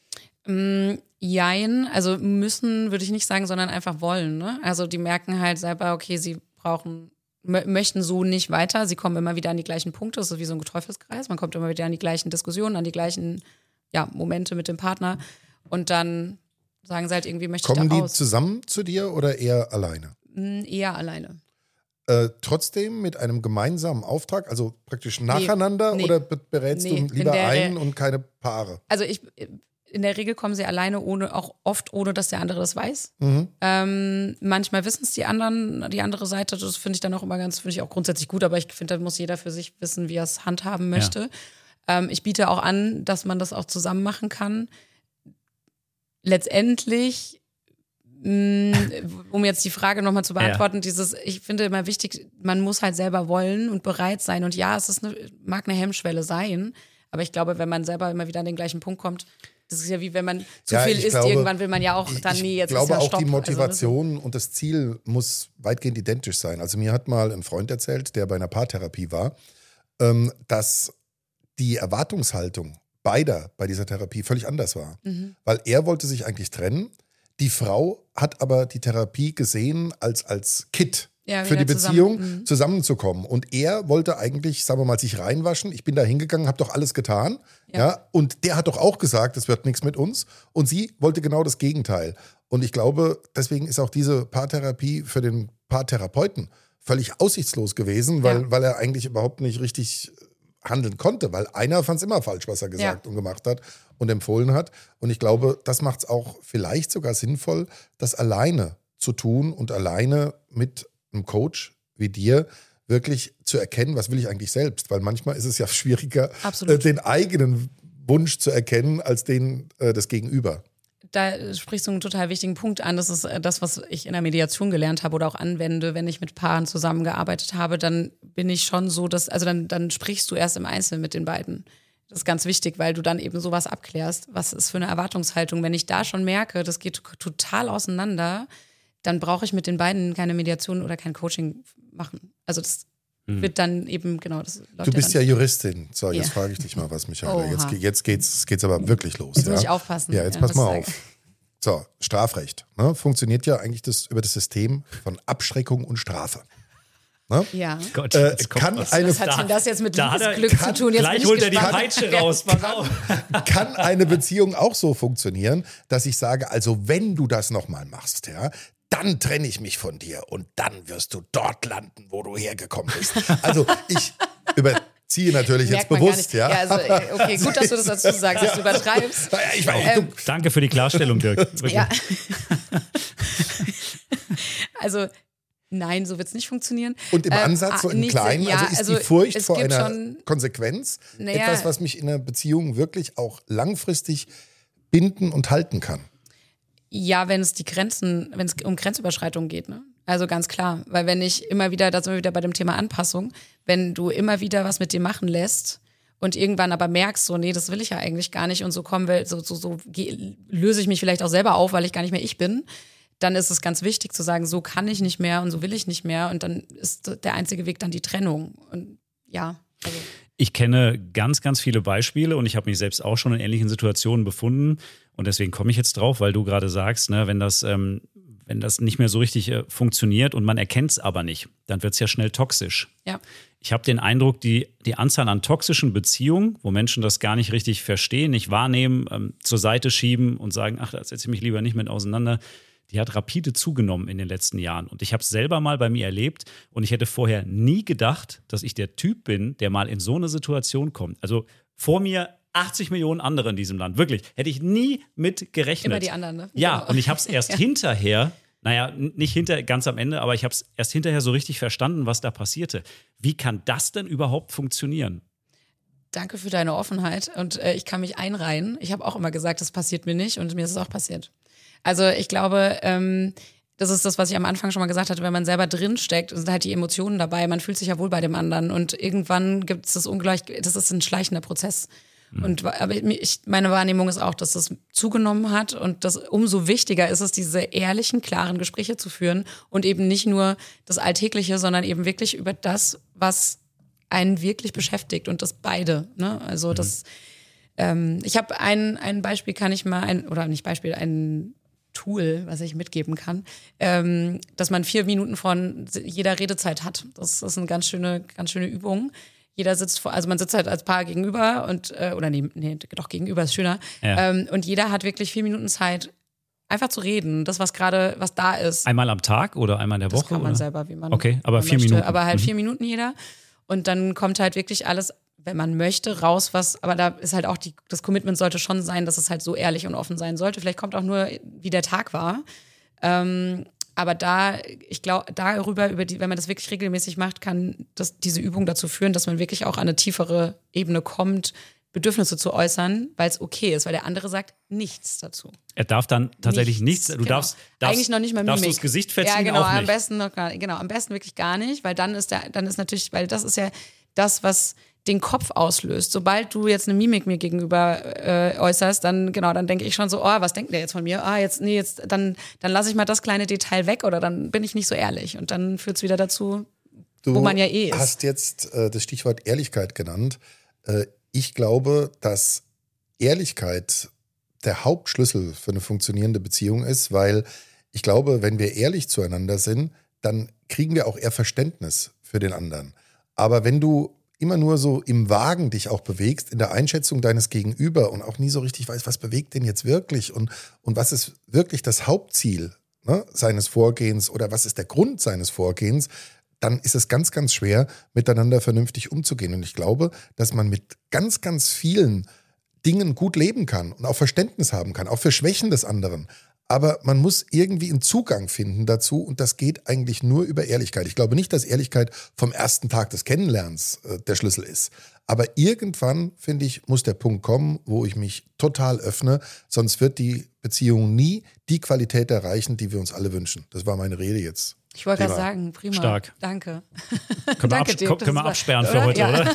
Mm, jein, also müssen würde ich nicht sagen, sondern einfach wollen. Ne? Also die merken halt selber, okay, sie brauchen, m- möchten so nicht weiter, sie kommen immer wieder an die gleichen Punkte, das ist wie so ein Teufelskreis, man kommt immer wieder an die gleichen Diskussionen, an die gleichen ja, Momente mit dem Partner und dann sagen sie halt irgendwie, möchte Kommen ich da die raus. zusammen zu dir oder eher alleine? Mm, eher alleine. Äh, trotzdem mit einem gemeinsamen Auftrag, also praktisch nacheinander nee, oder be- berätst nee, du lieber der, einen und keine Paare? Also ich, in der Regel kommen sie alleine, ohne, auch oft ohne, dass der andere das weiß. Mhm. Ähm, manchmal wissen es die anderen, die andere Seite, das finde ich dann auch immer ganz, finde ich auch grundsätzlich gut, aber ich finde, da muss jeder für sich wissen, wie er es handhaben möchte. Ja. Ähm, ich biete auch an, dass man das auch zusammen machen kann. Letztendlich, mh, um jetzt die Frage nochmal zu beantworten, ja. dieses, ich finde immer wichtig, man muss halt selber wollen und bereit sein. Und ja, es ist eine, mag eine Hemmschwelle sein, aber ich glaube, wenn man selber immer wieder an den gleichen Punkt kommt, das ist ja wie wenn man zu ja, viel isst, glaube, irgendwann will man ja auch dann, ich nee, jetzt glaube ist ja auch Stopp. die Motivation also, und das Ziel muss weitgehend identisch sein. Also mir hat mal ein Freund erzählt, der bei einer Paartherapie war, ähm, dass die Erwartungshaltung beider bei dieser Therapie völlig anders war. Mhm. Weil er wollte sich eigentlich trennen. Die Frau hat aber die Therapie gesehen als, als Kit ja, für die Beziehung zusammen. Mhm. zusammenzukommen. Und er wollte eigentlich, sagen wir mal, sich reinwaschen. Ich bin da hingegangen, habe doch alles getan. Ja. Ja, und der hat doch auch gesagt, es wird nichts mit uns. Und sie wollte genau das Gegenteil. Und ich glaube, deswegen ist auch diese Paartherapie für den Paartherapeuten völlig aussichtslos gewesen, weil, ja. weil er eigentlich überhaupt nicht richtig handeln konnte, weil einer fand es immer falsch, was er gesagt ja. und gemacht hat und empfohlen hat. Und ich glaube, das macht es auch vielleicht sogar sinnvoll, das alleine zu tun und alleine mit einem Coach wie dir wirklich zu erkennen, was will ich eigentlich selbst. Weil manchmal ist es ja schwieriger, äh, den eigenen Wunsch zu erkennen, als den äh, des Gegenüber. Da sprichst du einen total wichtigen Punkt an. Das ist das, was ich in der Mediation gelernt habe oder auch anwende, wenn ich mit Paaren zusammengearbeitet habe, dann bin ich schon so, dass, also dann, dann sprichst du erst im Einzelnen mit den beiden. Das ist ganz wichtig, weil du dann eben sowas abklärst. Was ist für eine Erwartungshaltung? Wenn ich da schon merke, das geht total auseinander, dann brauche ich mit den beiden keine Mediation oder kein Coaching machen. Also das hm. wird dann eben, genau, das läuft Du bist ja, ja Juristin. So, jetzt ja. frage ich dich mal was, Michaela. Jetzt, jetzt geht's, geht's aber wirklich los. Jetzt ja? muss ich aufpassen. Ja, jetzt ja, pass mal auf. So, Strafrecht. Ne, funktioniert ja eigentlich das, über das System von Abschreckung und Strafe. Ne? Ja. Gott, äh, kann was, eine, was hat denn das jetzt mit da Liebesglück zu tun? Jetzt gleich holt er die Peitsche raus. Pass auf. Kann eine Beziehung auch so funktionieren, dass ich sage, also wenn du das nochmal machst, ja, dann trenne ich mich von dir und dann wirst du dort landen, wo du hergekommen bist. Also ich überziehe natürlich jetzt bewusst. Ja. ja, also, okay, gut, dass du das dazu sagst, dass du übertreibst. Ja, ich weiß, ähm, Danke für die Klarstellung, Dirk. Ja. Also nein, so wird es nicht funktionieren. Und im ähm, Ansatz so im nicht, Kleinen, ja, also ist also die Furcht vor einer schon, Konsequenz naja, etwas, was mich in einer Beziehung wirklich auch langfristig binden und halten kann? Ja, wenn es die Grenzen, wenn es um Grenzüberschreitungen geht, ne? Also ganz klar, weil wenn ich immer wieder, da sind wir wieder bei dem Thema Anpassung, wenn du immer wieder was mit dir machen lässt und irgendwann aber merkst, so nee, das will ich ja eigentlich gar nicht und so kommen wir, so, so, so geh, löse ich mich vielleicht auch selber auf, weil ich gar nicht mehr ich bin, dann ist es ganz wichtig zu sagen, so kann ich nicht mehr und so will ich nicht mehr und dann ist der einzige Weg dann die Trennung und ja, also. Ich kenne ganz, ganz viele Beispiele und ich habe mich selbst auch schon in ähnlichen Situationen befunden und deswegen komme ich jetzt drauf, weil du gerade sagst, ne, wenn das, ähm, wenn das nicht mehr so richtig äh, funktioniert und man erkennt es aber nicht, dann wird es ja schnell toxisch. Ja. Ich habe den Eindruck, die, die Anzahl an toxischen Beziehungen, wo Menschen das gar nicht richtig verstehen, nicht wahrnehmen, ähm, zur Seite schieben und sagen, ach, da setze ich mich lieber nicht mit auseinander, die hat rapide zugenommen in den letzten Jahren. Und ich habe es selber mal bei mir erlebt und ich hätte vorher nie gedacht, dass ich der Typ bin, der mal in so eine Situation kommt. Also vor mir achtzig Millionen andere in diesem Land. Wirklich, hätte ich nie mit gerechnet. Immer die anderen, ne? Ja, Genau. und ich habe es erst Ja. hinterher, naja, nicht hinter, ganz am Ende, aber ich habe es erst hinterher so richtig verstanden, was da passierte. Wie kann das denn überhaupt funktionieren? Danke für deine Offenheit und äh, ich kann mich einreihen. Ich habe auch immer gesagt, das passiert mir nicht und mir ist es auch passiert. Also ich glaube, ähm, das ist das, was ich am Anfang schon mal gesagt hatte, wenn man selber drinsteckt, sind halt die Emotionen dabei, man fühlt sich ja wohl bei dem anderen und irgendwann gibt es das Ungleich, das ist ein schleichender Prozess. Mhm. Und aber ich, meine Wahrnehmung ist auch, dass das zugenommen hat und das umso wichtiger ist es, diese ehrlichen, klaren Gespräche zu führen und eben nicht nur das Alltägliche, sondern eben wirklich über das, was einen wirklich beschäftigt und das beide. Ne? Also das, ähm, ich habe ein, ein Beispiel, kann ich mal, ein, oder nicht Beispiel, ein Tool, was ich mitgeben kann, ähm, dass man vier Minuten von jeder Redezeit hat. Das ist eine ganz schöne, ganz schöne Übung. Jeder sitzt vor, also man sitzt halt als Paar gegenüber und, äh, oder nee, nee, doch gegenüber ist schöner. Ja. Ähm, und jeder hat wirklich vier Minuten Zeit, einfach zu reden. Das, was gerade, was da ist. Einmal am Tag oder einmal in der Das Woche? kann man oder? selber, wie man Okay, aber man vier möchte. Minuten. Aber halt Mhm. vier Minuten jeder. Und dann kommt halt wirklich alles, wenn man möchte, raus, was, aber da ist halt auch die, das Commitment sollte schon sein, dass es halt so ehrlich und offen sein sollte. Vielleicht kommt auch nur, wie der Tag war. Ähm, aber da, ich glaube, darüber, über die, wenn man das wirklich regelmäßig macht, kann das, diese Übung dazu führen, dass man wirklich auch an eine tiefere Ebene kommt, Bedürfnisse zu äußern, weil es okay ist, weil der andere sagt nichts dazu. Er darf dann tatsächlich nichts, du genau. darfst, darfst eigentlich noch nicht mal Mimik. Darfst du das Gesicht verziehen? Ja, genau, auch nicht. am besten noch gar, genau, am besten wirklich gar nicht, weil dann ist der, dann ist natürlich, weil das ist ja das, was den Kopf auslöst. Sobald du jetzt eine Mimik mir gegenüber äh, äußerst, dann genau, dann denke ich schon so, oh, was denkt der jetzt von mir? Ah, jetzt nee, jetzt dann dann lasse ich mal das kleine Detail weg oder dann bin ich nicht so ehrlich und dann führt es wieder dazu, Du wo man ja eh ist. hast jetzt äh, das Stichwort Ehrlichkeit genannt. Äh, ich glaube, dass Ehrlichkeit der Hauptschlüssel für eine funktionierende Beziehung ist, weil ich glaube, wenn wir ehrlich zueinander sind, dann kriegen wir auch eher Verständnis für den anderen. Aber wenn du immer nur so im Wagen dich auch bewegst, in der Einschätzung deines Gegenüber und auch nie so richtig weißt, was bewegt den jetzt wirklich und, und was ist wirklich das Hauptziel, ne, seines Vorgehens oder was ist der Grund seines Vorgehens, dann ist es ganz, ganz schwer, miteinander vernünftig umzugehen. Und ich glaube, dass man mit ganz, ganz vielen Dingen gut leben kann und auch Verständnis haben kann, auch für Schwächen des anderen. Aber man muss irgendwie einen Zugang finden dazu und das geht eigentlich nur über Ehrlichkeit. Ich glaube nicht, dass Ehrlichkeit vom ersten Tag des Kennenlernens äh, der Schlüssel ist. Aber irgendwann, finde ich, muss der Punkt kommen, wo ich mich total öffne, sonst wird die Beziehung nie die Qualität erreichen, die wir uns alle wünschen. Das war meine Rede jetzt. Ich wollte gerade Prima. sagen, prima. Stark. Danke. Können wir, Danke, abs- Dirk, das können wir war- absperren für oder? heute, Ja. oder?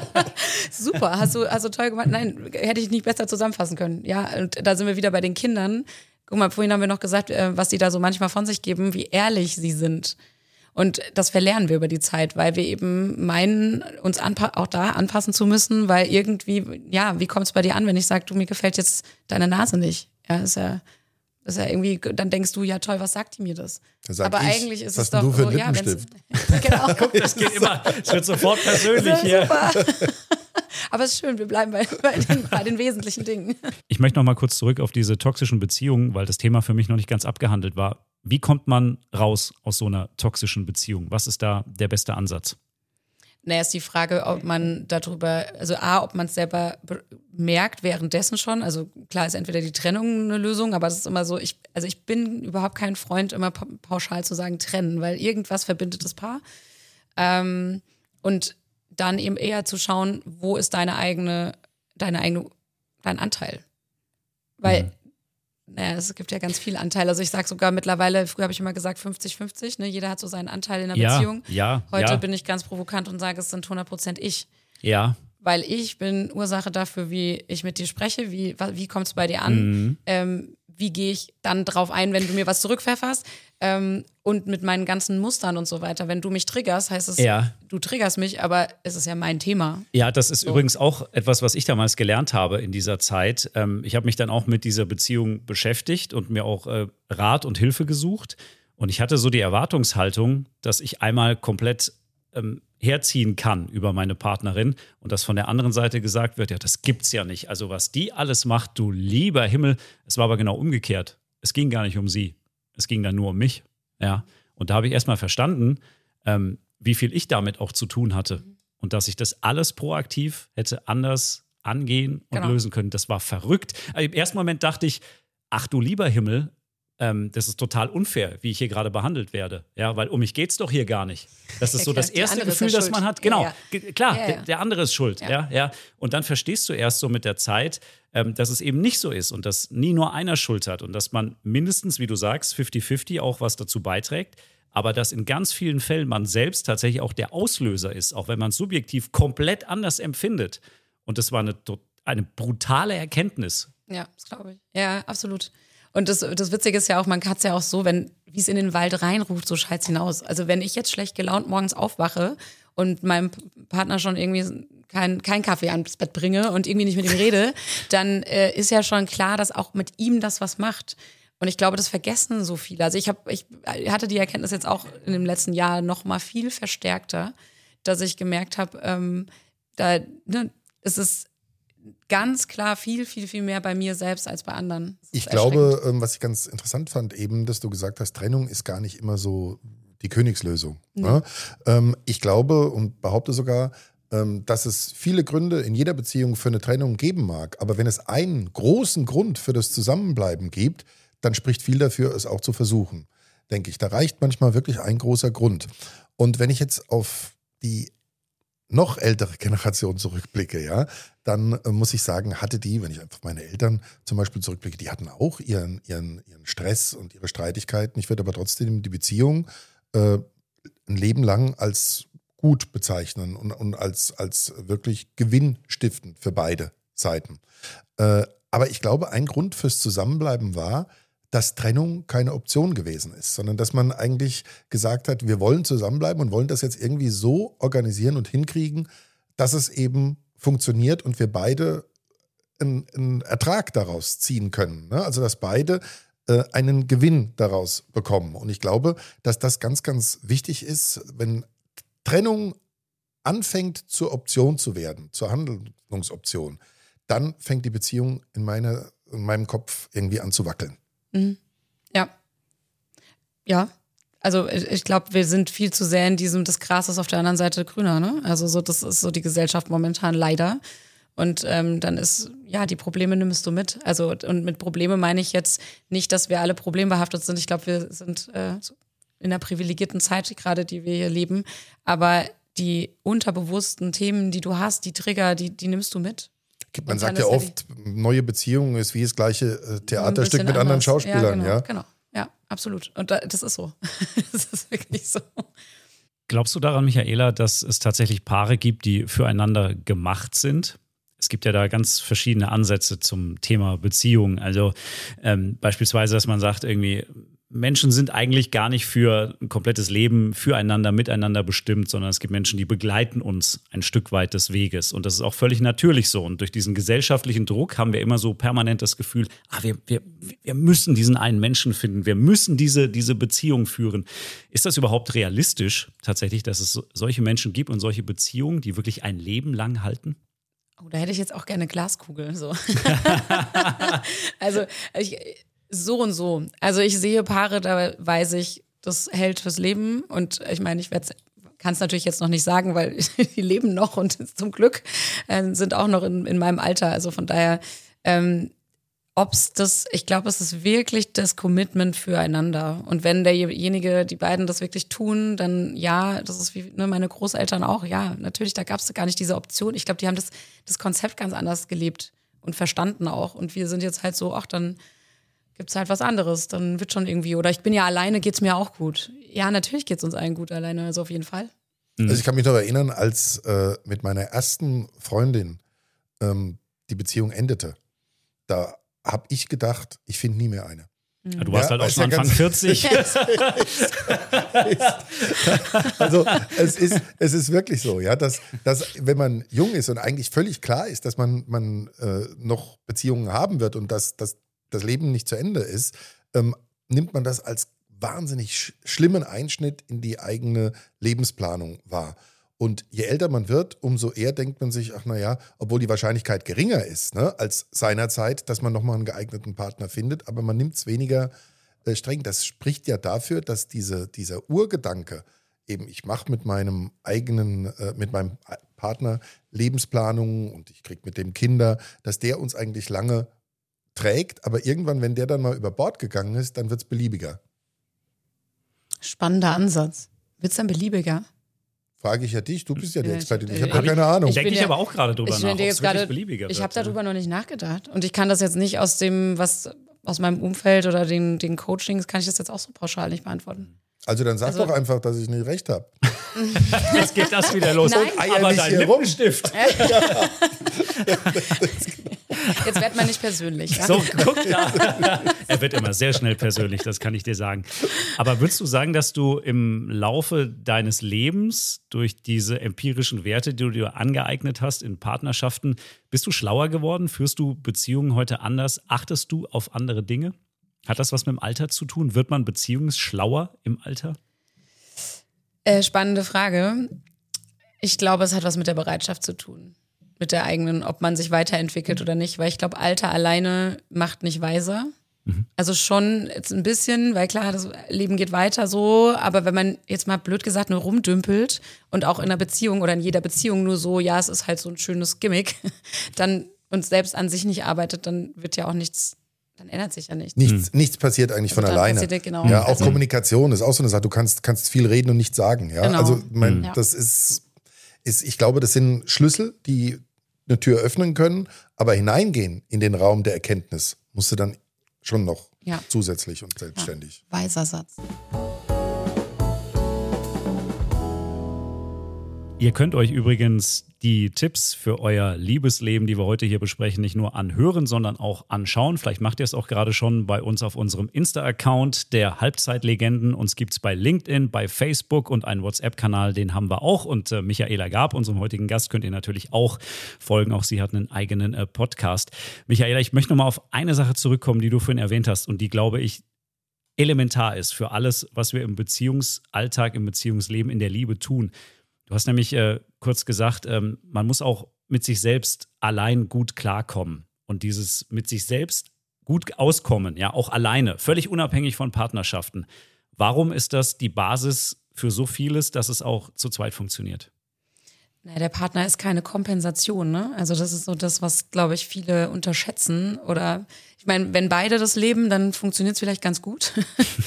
Super, hast du also toll gemacht. Nein, hätte ich nicht besser zusammenfassen können. Ja, und da sind wir wieder bei den Kindern. Guck mal, vorhin haben wir noch gesagt, äh, was die da so manchmal von sich geben, wie ehrlich sie sind. Und das verlernen wir über die Zeit, weil wir eben meinen, uns anpa- auch da anpassen zu müssen, weil irgendwie, ja, wie kommt es bei dir an, wenn ich sage, du, mir gefällt jetzt deine Nase nicht? Ja, ist ja, ist ja irgendwie, dann denkst du, ja toll, was sagt die mir das? Da sag Aber ich, eigentlich ist was es denn doch du für so, einen ja, wenn's, Lippenstift? genau. Das geht immer, es wird sofort persönlich hier. Super. Aber es ist schön, wir bleiben bei, bei, den, bei den wesentlichen Dingen. Ich möchte noch mal kurz zurück auf diese toxischen Beziehungen, weil das Thema für mich noch nicht ganz abgehandelt war. Wie kommt man raus aus so einer toxischen Beziehung? Was ist da der beste Ansatz? Naja, ist die Frage, ob man darüber, also A, ob man es selber be- merkt währenddessen schon. Also klar ist entweder die Trennung eine Lösung, aber es ist immer so, ich, also ich bin überhaupt kein Freund, immer pa- pauschal zu sagen trennen, weil irgendwas verbindet das Paar. Ähm, und dann eben eher zu schauen, wo ist deine eigene, deine eigene, dein Anteil. Weil Mhm. naja, es gibt ja ganz viele Anteile. Also ich sage sogar mittlerweile, früher habe ich immer gesagt fünfzig fünfzig, ne? Jeder hat so seinen Anteil in der ja, Beziehung. Ja, Heute ja. bin ich ganz provokant und sage, es sind hundert Prozent ich. Ja. Weil ich bin Ursache dafür, wie ich mit dir spreche, wie, wie kommt es bei dir an, Mhm. ähm, wie gehe ich dann drauf ein, wenn du mir was zurückpfefferst ähm, und mit meinen ganzen Mustern und so weiter. Wenn du mich triggerst, heißt es, Ja. du triggerst mich, aber es ist ja mein Thema. Ja, das ist übrigens auch etwas, was ich damals gelernt habe in dieser Zeit. Ähm, ich habe mich dann auch mit dieser Beziehung beschäftigt und mir auch äh, Rat und Hilfe gesucht. Und ich hatte so die Erwartungshaltung, dass ich einmal komplett ähm, herziehen kann über meine Partnerin und dass von der anderen Seite gesagt wird, ja, das gibt's ja nicht. Also was die alles macht, du lieber Himmel. Es war aber genau umgekehrt. Es ging gar nicht um sie. Es ging dann nur um mich. Ja. Und da habe ich erstmal verstanden, ähm, wie viel ich damit auch zu tun hatte. Und dass ich das alles proaktiv hätte anders angehen und Genau. lösen können. Das war verrückt. Also im ersten Moment dachte ich, ach du lieber Himmel, ähm, das ist total unfair, wie ich hier gerade behandelt werde. Ja, weil um mich geht's doch hier gar nicht. Das ist Ja, so klar, das die erste andere ist Gefühl, ja das schuld. man hat. Ja, Genau, ja. Ge- klar, Ja, ja. Der, der andere ist schuld. Ja. Ja. Ja, Und dann verstehst du erst so mit der Zeit, ähm, dass es eben nicht so ist und dass nie nur einer Schuld hat und dass man mindestens, wie du sagst, fünfzig fünfzig auch was dazu beiträgt. Aber dass in ganz vielen Fällen man selbst tatsächlich auch der Auslöser ist, auch wenn man es subjektiv komplett anders empfindet. Und das war eine, eine brutale Erkenntnis. Ja, das glaube ich. Ja, absolut. Und das, das Witzige ist ja auch, man kann es ja auch so, wenn, wie es in den Wald reinruft, so schallt es hinaus. Also wenn ich jetzt schlecht gelaunt morgens aufwache und meinem Partner schon irgendwie keinen kein Kaffee ans Bett bringe und irgendwie nicht mit ihm rede, dann äh, ist ja schon klar, dass auch mit ihm das was macht. Und ich glaube, das vergessen so viele. Also ich, hab, ich hatte die Erkenntnis jetzt auch in dem letzten Jahr noch mal viel verstärkter, dass ich gemerkt habe, ähm, da ne, es ist ganz klar viel, viel, viel mehr bei mir selbst als bei anderen. Das ist Ich erschreckend. glaube, ähm, was ich ganz interessant fand, eben, dass du gesagt hast, Trennung ist gar nicht immer so die Königslösung. Ne? Ähm, ich glaube und behaupte sogar, ähm, dass es viele Gründe in jeder Beziehung für eine Trennung geben mag. Aber wenn es einen großen Grund für das Zusammenbleiben gibt, dann spricht viel dafür, es auch zu versuchen, denke ich. Da reicht manchmal wirklich ein großer Grund. Und wenn ich jetzt auf die noch ältere Generation zurückblicke, ja, dann äh, muss ich sagen, hatte die, wenn ich einfach meine Eltern zum Beispiel zurückblicke, die hatten auch ihren, ihren, ihren Stress und ihre Streitigkeiten. Ich würde aber trotzdem die Beziehung äh, ein Leben lang als gut bezeichnen und, und als, als wirklich gewinnstiftend für beide Seiten. Äh, aber ich glaube, ein Grund fürs Zusammenbleiben war, dass Trennung keine Option gewesen ist, sondern dass man eigentlich gesagt hat, wir wollen zusammenbleiben und wollen das jetzt irgendwie so organisieren und hinkriegen, dass es eben funktioniert und wir beide einen, einen Ertrag daraus ziehen können. Ne? Also dass beide äh, einen Gewinn daraus bekommen. Und ich glaube, dass das ganz, ganz wichtig ist, wenn Trennung anfängt zur Option zu werden, zur Handlungsoption, dann fängt die Beziehung in, meiner, in meinem Kopf irgendwie an zu wackeln. Mhm. Ja. Ja. Also ich, ich glaube, wir sind viel zu sehr in diesem, das Gras ist auf der anderen Seite grüner, ne? Also so, das ist so die Gesellschaft momentan leider. Und ähm, dann ist, ja, die Probleme nimmst du mit. Also und mit Probleme meine ich jetzt nicht, dass wir alle problembehaftet sind. Ich glaube, wir sind äh, so in einer privilegierten Zeit gerade, die wir hier leben. Aber die unterbewussten Themen, die du hast, die Trigger, die, die nimmst du mit. Man Und sagt dann ja ist ja oft, neue Beziehung ist wie das gleiche äh, Ein Theaterstück bisschen mit anderen anders. Schauspielern. Ja, genau, Ja, genau. Ja, absolut. Und da, das ist so. Das ist wirklich so. Glaubst du daran, Michaela, dass es tatsächlich Paare gibt, die füreinander gemacht sind? Es gibt ja da ganz verschiedene Ansätze zum Thema Beziehung. Also ähm, beispielsweise, dass man sagt, irgendwie, Menschen sind eigentlich gar nicht für ein komplettes Leben füreinander, miteinander bestimmt, sondern es gibt Menschen, die begleiten uns ein Stück weit des Weges. Und das ist auch völlig natürlich so. Und durch diesen gesellschaftlichen Druck haben wir immer so permanent das Gefühl, ah, wir, wir, wir müssen diesen einen Menschen finden, wir müssen diese, diese Beziehung führen. Ist das überhaupt realistisch tatsächlich, dass es solche Menschen gibt und solche Beziehungen, die wirklich ein Leben lang halten? Oh, da hätte ich jetzt auch gerne Glaskugel. So. Also ich, so und so. Also ich sehe Paare, da weiß ich, das hält fürs Leben. Und ich meine, ich kann es natürlich jetzt noch nicht sagen, weil die leben noch und zum Glück äh, sind auch noch in, in meinem Alter. Also von daher, ähm, ob's das, ich glaube, es ist wirklich das Commitment füreinander. Und wenn derjenige, die beiden das wirklich tun, dann ja, das ist wie ne, meine Großeltern auch, ja, natürlich, da gab es gar nicht diese Option. Ich glaube, die haben das, das Konzept ganz anders gelebt und verstanden auch. Und wir sind jetzt halt so, ach, dann gibt es halt was anderes. Dann wird schon irgendwie, oder ich bin ja alleine, geht es mir auch gut. Ja, natürlich geht es uns allen gut alleine, also auf jeden Fall. Also ich kann mich noch erinnern, als äh, mit meiner ersten Freundin ähm, die Beziehung endete, da habe ich gedacht, ich finde nie mehr eine. Ja, du warst Ja, halt auch ist schon ja Anfang ganz- vierzig. Also es ist, es ist wirklich so, ja, dass, dass wenn man jung ist und eigentlich völlig klar ist, dass man, man äh, noch Beziehungen haben wird und dass, dass das Leben nicht zu Ende ist, ähm, nimmt man das als wahnsinnig sch- schlimmen Einschnitt in die eigene Lebensplanung wahr. Und je älter man wird, umso eher denkt man sich, ach naja, obwohl die Wahrscheinlichkeit geringer ist, ne, als seinerzeit, dass man nochmal einen geeigneten Partner findet, aber man nimmt es weniger äh, streng. Das spricht ja dafür, dass diese, dieser Urgedanke, eben ich mache mit meinem eigenen, äh, mit meinem Partner Lebensplanung und ich kriege mit dem Kinder, dass der uns eigentlich lange trägt, aber irgendwann, wenn der dann mal über Bord gegangen ist, dann wird es beliebiger. Spannender Ansatz. Wird es dann beliebiger? Frage ich ja dich, du bist ja die Ja, Expertin, ich ich- habe ja Hab ich- keine Ahnung. Denke bin ich ja- aber auch gerade drüber Ich nach, finde ob jetzt es wirklich gerade, beliebiger ich wird, habe ja. darüber noch nicht nachgedacht. Und ich kann das jetzt nicht aus dem, was aus meinem Umfeld oder den, den Coachings, kann ich das jetzt auch so pauschal nicht beantworten. Also dann sag Also- doch einfach, dass ich nicht recht habe. Jetzt geht das wieder los. Nein. Aber Eier nicht dein hier rum. Lippenstift. Jetzt wird man nicht persönlich. Ja? So, guck da. Er wird immer sehr schnell persönlich, das kann ich dir sagen. Aber würdest du sagen, dass du im Laufe deines Lebens durch diese empirischen Werte, die du dir angeeignet hast in Partnerschaften, bist du schlauer geworden? Führst du Beziehungen heute anders? Achtest du auf andere Dinge? Hat das was mit dem Alter zu tun? Wird man beziehungsschlauer im Alter? Äh, spannende Frage. Ich glaube, es hat was mit der Bereitschaft zu tun. Mit der eigenen, ob man sich weiterentwickelt oder nicht. Weil ich glaube, Alter alleine macht nicht weiser. Also schon jetzt ein bisschen, weil klar, das Leben geht weiter so, aber wenn man jetzt mal blöd gesagt nur rumdümpelt und auch in einer Beziehung oder in jeder Beziehung nur so, ja, es ist halt so ein schönes Gimmick, dann und selbst an sich nicht arbeitet, dann wird ja auch nichts, dann ändert sich ja nichts. Nichts, nichts passiert eigentlich von Also dann alleine. passiert ja genau. Ja, auch Also- Kommunikation ist auch so eine Sache. Du kannst, kannst viel reden und nichts sagen. Ja? Genau. Also mein, Ja. das ist, ist, ich glaube, das sind Schlüssel, die eine Tür öffnen können, aber hineingehen in den Raum der Erkenntnis musst du dann schon noch Ja. zusätzlich und selbstständig. Weiser Satz. Ihr könnt euch übrigens die Tipps für euer Liebesleben, die wir heute hier besprechen, nicht nur anhören, sondern auch anschauen. Vielleicht macht ihr es auch gerade schon bei uns auf unserem Insta-Account der Halbzeitlegenden. Uns gibt es bei LinkedIn, bei Facebook und einen WhatsApp-Kanal, den haben wir auch. Und äh, Michaela Gab, unserem heutigen Gast, könnt ihr natürlich auch folgen. Auch sie hat einen eigenen äh, Podcast. Michaela, ich möchte nochmal auf eine Sache zurückkommen, die du vorhin erwähnt hast und die, glaube ich, elementar ist für alles, was wir im Beziehungsalltag, im Beziehungsleben, in der Liebe tun. Du hast nämlich äh, kurz gesagt, ähm, man muss auch mit sich selbst allein gut klarkommen. Und dieses mit sich selbst gut auskommen, ja, auch alleine, völlig unabhängig von Partnerschaften. Warum ist das die Basis für so vieles, dass es auch zu zweit funktioniert? Naja, der Partner ist keine Kompensation, ne? Also das ist so das, was, glaube ich, viele unterschätzen. Oder ich meine, wenn beide das leben, dann funktioniert es vielleicht ganz gut.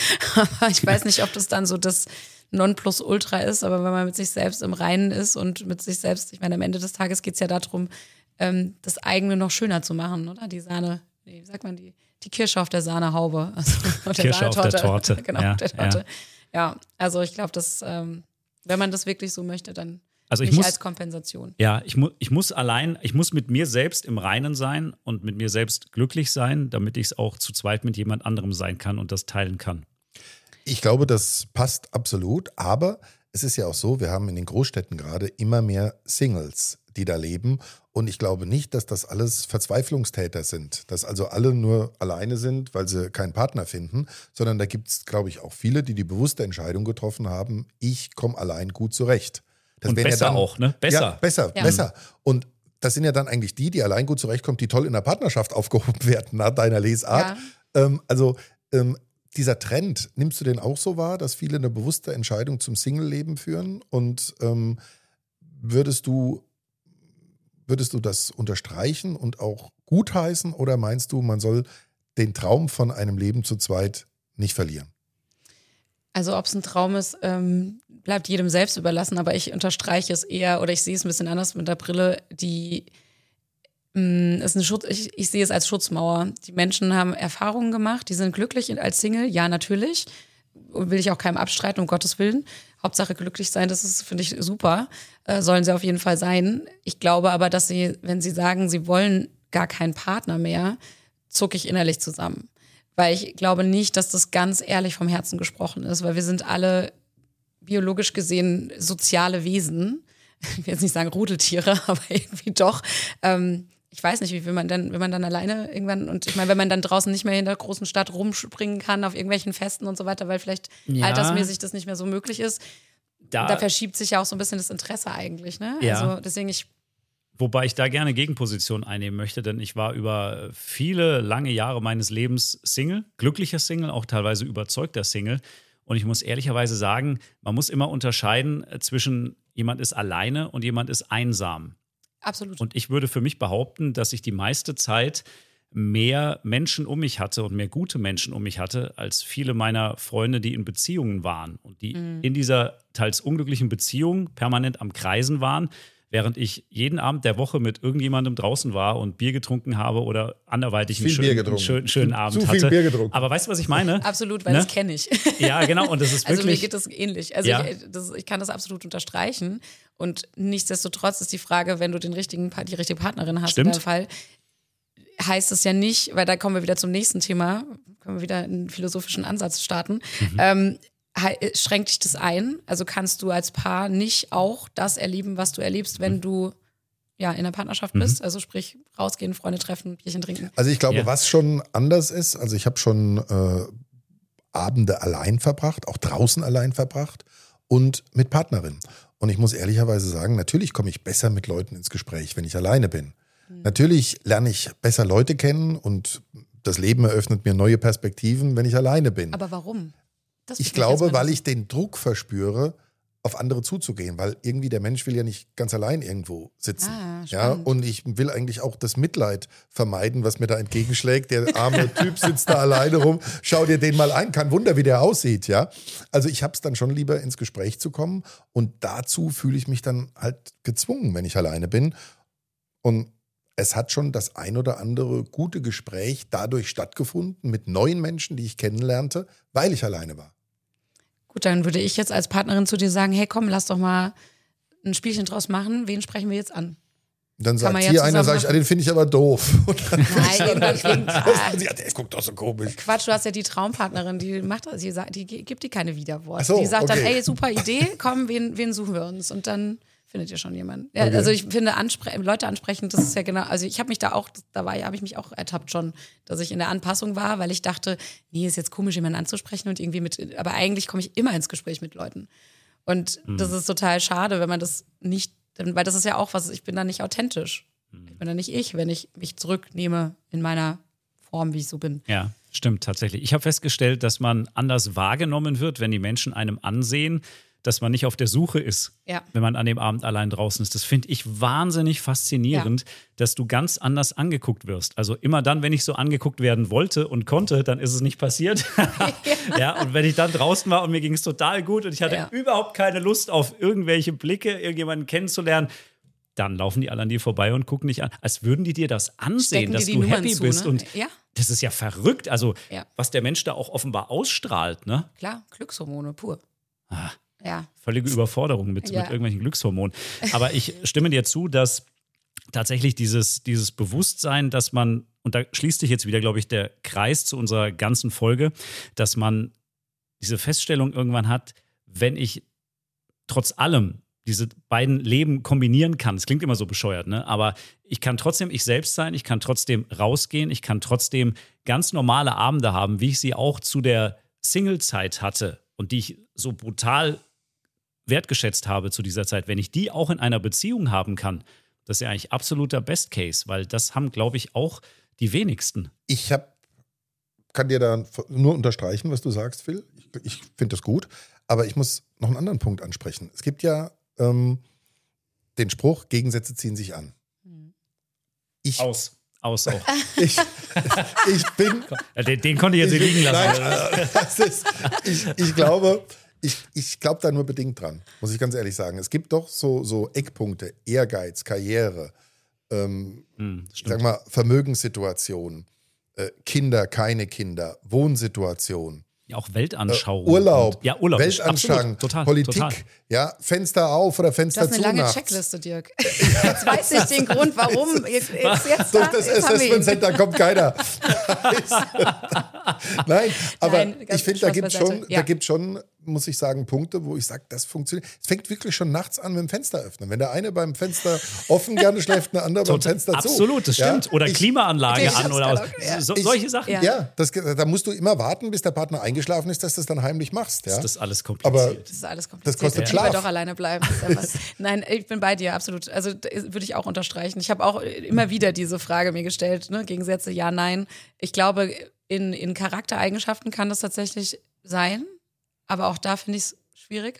Aber ich weiß nicht, ob das dann so das Nonplusultra ist. Aber wenn man mit sich selbst im Reinen ist und mit sich selbst, ich meine, am Ende des Tages geht es ja darum, ähm, das eigene noch schöner zu machen, oder? Die Sahne, nee, wie sagt man, die, die Kirsche auf der Sahnehaube. Also auf der Kirsche auf der Sahnetorte. Torte. Genau, Ja, auf der Torte. Ja, also ich glaube, dass ähm, wenn man das wirklich so möchte, dann Also ich nicht muss, als Kompensation. ja, ich, mu ich muss allein, ich muss mit mir selbst im Reinen sein und mit mir selbst glücklich sein, damit ich es auch zu zweit mit jemand anderem sein kann und das teilen kann. Ich glaube, das passt absolut, aber es ist ja auch so, wir haben in den Großstädten gerade immer mehr Singles, die da leben und ich glaube nicht, dass das alles Verzweiflungstäter sind, dass also alle nur alleine sind, weil sie keinen Partner finden, sondern da gibt es, glaube ich, auch viele, die die bewusste Entscheidung getroffen haben, ich komme allein gut zurecht. Das Und wären besser ja dann, auch, ne? Besser. Ja, besser, Ja. besser. Und das sind ja dann eigentlich die, die allein gut zurechtkommen, die toll in der Partnerschaft aufgehoben werden, nach deiner Lesart. Ähm, also ähm, dieser Trend, nimmst du den auch so wahr, dass viele eine bewusste Entscheidung zum Single-Leben führen? Und ähm, würdest du, würdest du das unterstreichen und auch gutheißen? Oder meinst du, man soll den Traum von einem Leben zu zweit nicht verlieren? Also ob es ein Traum ist, ähm, bleibt jedem selbst überlassen, aber ich unterstreiche es eher oder ich sehe es ein bisschen anders mit der Brille, die Ist eine Schutz, ich, ich sehe es als Schutzmauer. Die Menschen haben Erfahrungen gemacht, die sind glücklich als Single, ja, natürlich. Will ich auch keinem abstreiten, um Gottes Willen. Hauptsache glücklich sein, das ist, finde ich, super. Äh, sollen sie auf jeden Fall sein. Ich glaube aber, dass sie, wenn sie sagen, sie wollen gar keinen Partner mehr, zucke ich innerlich zusammen. Weil ich glaube nicht, dass das ganz ehrlich vom Herzen gesprochen ist, weil wir sind alle biologisch gesehen soziale Wesen. Ich will jetzt nicht sagen Rudeltiere, aber irgendwie doch. Ähm, Ich weiß nicht, wie will man dann, wenn man dann alleine irgendwann, und ich meine, wenn man dann draußen nicht mehr in der großen Stadt rumspringen kann auf irgendwelchen Festen und so weiter, weil vielleicht ja. altersmäßig das nicht mehr so möglich ist, da, da verschiebt sich ja auch so ein bisschen das Interesse eigentlich, ne? Ja. Also deswegen ich. Wobei ich da gerne Gegenposition einnehmen möchte, denn ich war über viele lange Jahre meines Lebens Single, glücklicher Single, auch teilweise überzeugter Single. Und ich muss ehrlicherweise sagen, man muss immer unterscheiden zwischen jemand ist alleine und jemand ist einsam. Absolut. Und ich würde für mich behaupten, dass ich die meiste Zeit mehr Menschen um mich hatte und mehr gute Menschen um mich hatte, als viele meiner Freunde, die in Beziehungen waren und die mhm. in dieser teils unglücklichen Beziehung permanent am Kreisen waren, während ich jeden Abend der Woche mit irgendjemandem draußen war und Bier getrunken habe oder anderweitig einen schönen, einen schönen, schönen Abend Zu hatte. viel Bier getrunken. Aber weißt du, was ich meine? Absolut, weil ne? das kenne ich. Ja, genau. Und das ist wirklich. Also mir geht das ähnlich. Also ja. ich, das, ich kann das absolut unterstreichen. Und nichtsdestotrotz ist die Frage, wenn du den richtigen, die richtige Partnerin hast, Stimmt. in deinem Fall, heißt es ja nicht, weil da kommen wir wieder zum nächsten Thema, können wir wieder einen philosophischen Ansatz starten, mhm. ähm, schränkt dich das ein? Also kannst du als Paar nicht auch das erleben, was du erlebst, wenn mhm. du ja in einer Partnerschaft bist? Mhm. Also sprich, rausgehen, Freunde treffen, Bierchen trinken. Also ich glaube, ja. was schon anders ist, also ich habe schon äh, Abende allein verbracht, auch draußen allein verbracht und mit Partnerin. Und ich muss ehrlicherweise sagen, natürlich komme ich besser mit Leuten ins Gespräch, wenn ich alleine bin. Mhm. Natürlich lerne ich besser Leute kennen und das Leben eröffnet mir neue Perspektiven, wenn ich alleine bin. Aber warum? Das ich glaube, weil ich den Druck verspüre, auf andere zuzugehen, weil irgendwie der Mensch will ja nicht ganz allein irgendwo sitzen. Ah, ja, und ich will eigentlich auch das Mitleid vermeiden, was mir da entgegenschlägt. Der arme Typ sitzt da alleine rum, schau dir den mal ein, kein Wunder, wie der aussieht. Ja, also ich habe es dann schon lieber, ins Gespräch zu kommen und dazu fühle ich mich dann halt gezwungen, wenn ich alleine bin. Und es hat schon das ein oder andere gute Gespräch dadurch stattgefunden mit neuen Menschen, die ich kennenlernte, weil ich alleine war. Gut, dann würde ich jetzt als Partnerin zu dir sagen, hey komm, lass doch mal ein Spielchen draus machen. Wen sprechen wir jetzt an? Dann sagt hier einer, sag ich, ah, den finde ich aber doof. Nein, irgendwann ah, der guckt doch so komisch. Quatsch, du hast ja die Traumpartnerin, die macht das, die, sagt, die gibt dir keine Widerworte. So, die sagt okay. dann, ey, super Idee, komm, wen, wen suchen wir uns? Und dann findet ihr schon jemanden. Ja, okay. Also ich finde, anspre- Leute ansprechen, das ist ja genau, also ich habe mich da auch, da war, habe ich mich auch ertappt schon, dass ich in der Anpassung war, weil ich dachte, nee, ist jetzt komisch, jemanden anzusprechen und irgendwie mit, aber eigentlich komme ich immer ins Gespräch mit Leuten. Und mhm. das ist total schade, wenn man das nicht, weil das ist ja auch was, ich bin da nicht authentisch. Mhm. Ich bin da nicht ich, wenn ich mich zurücknehme in meiner Form, wie ich so bin. Ja, stimmt, tatsächlich. Ich habe festgestellt, dass man anders wahrgenommen wird, wenn die Menschen einem ansehen, dass man nicht auf der Suche ist, ja. wenn man an dem Abend allein draußen ist. Das finde ich wahnsinnig faszinierend, ja. dass du ganz anders angeguckt wirst. Also immer dann, wenn ich so angeguckt werden wollte und konnte, dann ist es nicht passiert. ja. ja, und wenn ich dann draußen war und mir ging es total gut und ich hatte ja. überhaupt keine Lust auf irgendwelche Blicke, irgendjemanden kennenzulernen, dann laufen die alle an dir vorbei und gucken dich an, als würden die dir das ansehen, dass du happy zu, bist. Ne? Und ja. das ist ja verrückt, also ja. was der Mensch da auch offenbar ausstrahlt. Ne? Klar, Glückshormone pur. Ah. Ja. Völlige Überforderung mit, ja. mit irgendwelchen Glückshormonen. Aber ich stimme dir zu, dass tatsächlich dieses, dieses Bewusstsein, dass man, und da schließt sich jetzt wieder, glaube ich, der Kreis zu unserer ganzen Folge, dass man diese Feststellung irgendwann hat, wenn ich trotz allem diese beiden Leben kombinieren kann. Das klingt immer so bescheuert, ne? Aber ich kann trotzdem ich selbst sein, ich kann trotzdem rausgehen, ich kann trotzdem ganz normale Abende haben, wie ich sie auch zu der Single-Zeit hatte und die ich so brutal wertgeschätzt habe zu dieser Zeit. Wenn ich die auch in einer Beziehung haben kann, das ist ja eigentlich absoluter Best Case, weil das haben, glaube ich, auch die wenigsten. Ich hab, kann dir da nur unterstreichen, was du sagst, Phil. Ich, ich finde das gut. Aber ich muss noch einen anderen Punkt ansprechen. Es gibt ja ähm, den Spruch, Gegensätze ziehen sich an. Ich, Aus. Aus auch. ich, ich bin... Den, den konnte ich jetzt nicht liegen lassen. Nein, das ist, ich, ich glaube... Ich, ich glaube da nur bedingt dran, muss ich ganz ehrlich sagen. Es gibt doch so, so Eckpunkte, Ehrgeiz, Karriere, ähm, Hm, ich sag mal, Vermögenssituation, äh, Kinder, keine Kinder, Wohnsituation, Ja, auch Weltanschauung. Äh, Urlaub, und, ja, Urlaub Weltanschauung, absolut, total, Politik, total. ja, Fenster auf oder Fenster Das ist zu eine lange nachts. Checkliste, Dirk. Jetzt weiß ich den Grund, warum. Jetzt, jetzt, jetzt, Durch das jetzt haben wir ihn. Assessment Center kommt keiner. Nein, aber Nein, ganz ich finde, da Spaß gibt beiseite. schon, Ja. da gibt schon, muss ich sagen, Punkte, wo ich sage, das funktioniert. Es fängt wirklich schon nachts an mit dem Fenster öffnen. Wenn der eine beim Fenster offen gerne schläft, der andere beim Total, Fenster zu. absolut, das Ja, stimmt. Oder ich- Klimaanlage Ich an hab's oder gerade auch- ja. so, Ich- solche Sachen. Ja. Ja, das, da musst du immer warten, bis der Partner eingeschlafen ist, dass du das dann heimlich machst. Ja? Das ist alles Aber kompliziert. Das ist alles kompliziert. Das kostet Ich lieber Schlaf. doch alleine bleiben. Das ist ja was. Nein, ich bin bei dir, absolut. Also d- würde ich auch unterstreichen. Ich habe auch immer wieder diese Frage mir gestellt, ne? Gegensätze, ja, nein. Ich glaube, in, in Charaktereigenschaften kann das tatsächlich sein, aber auch da finde ich es schwierig.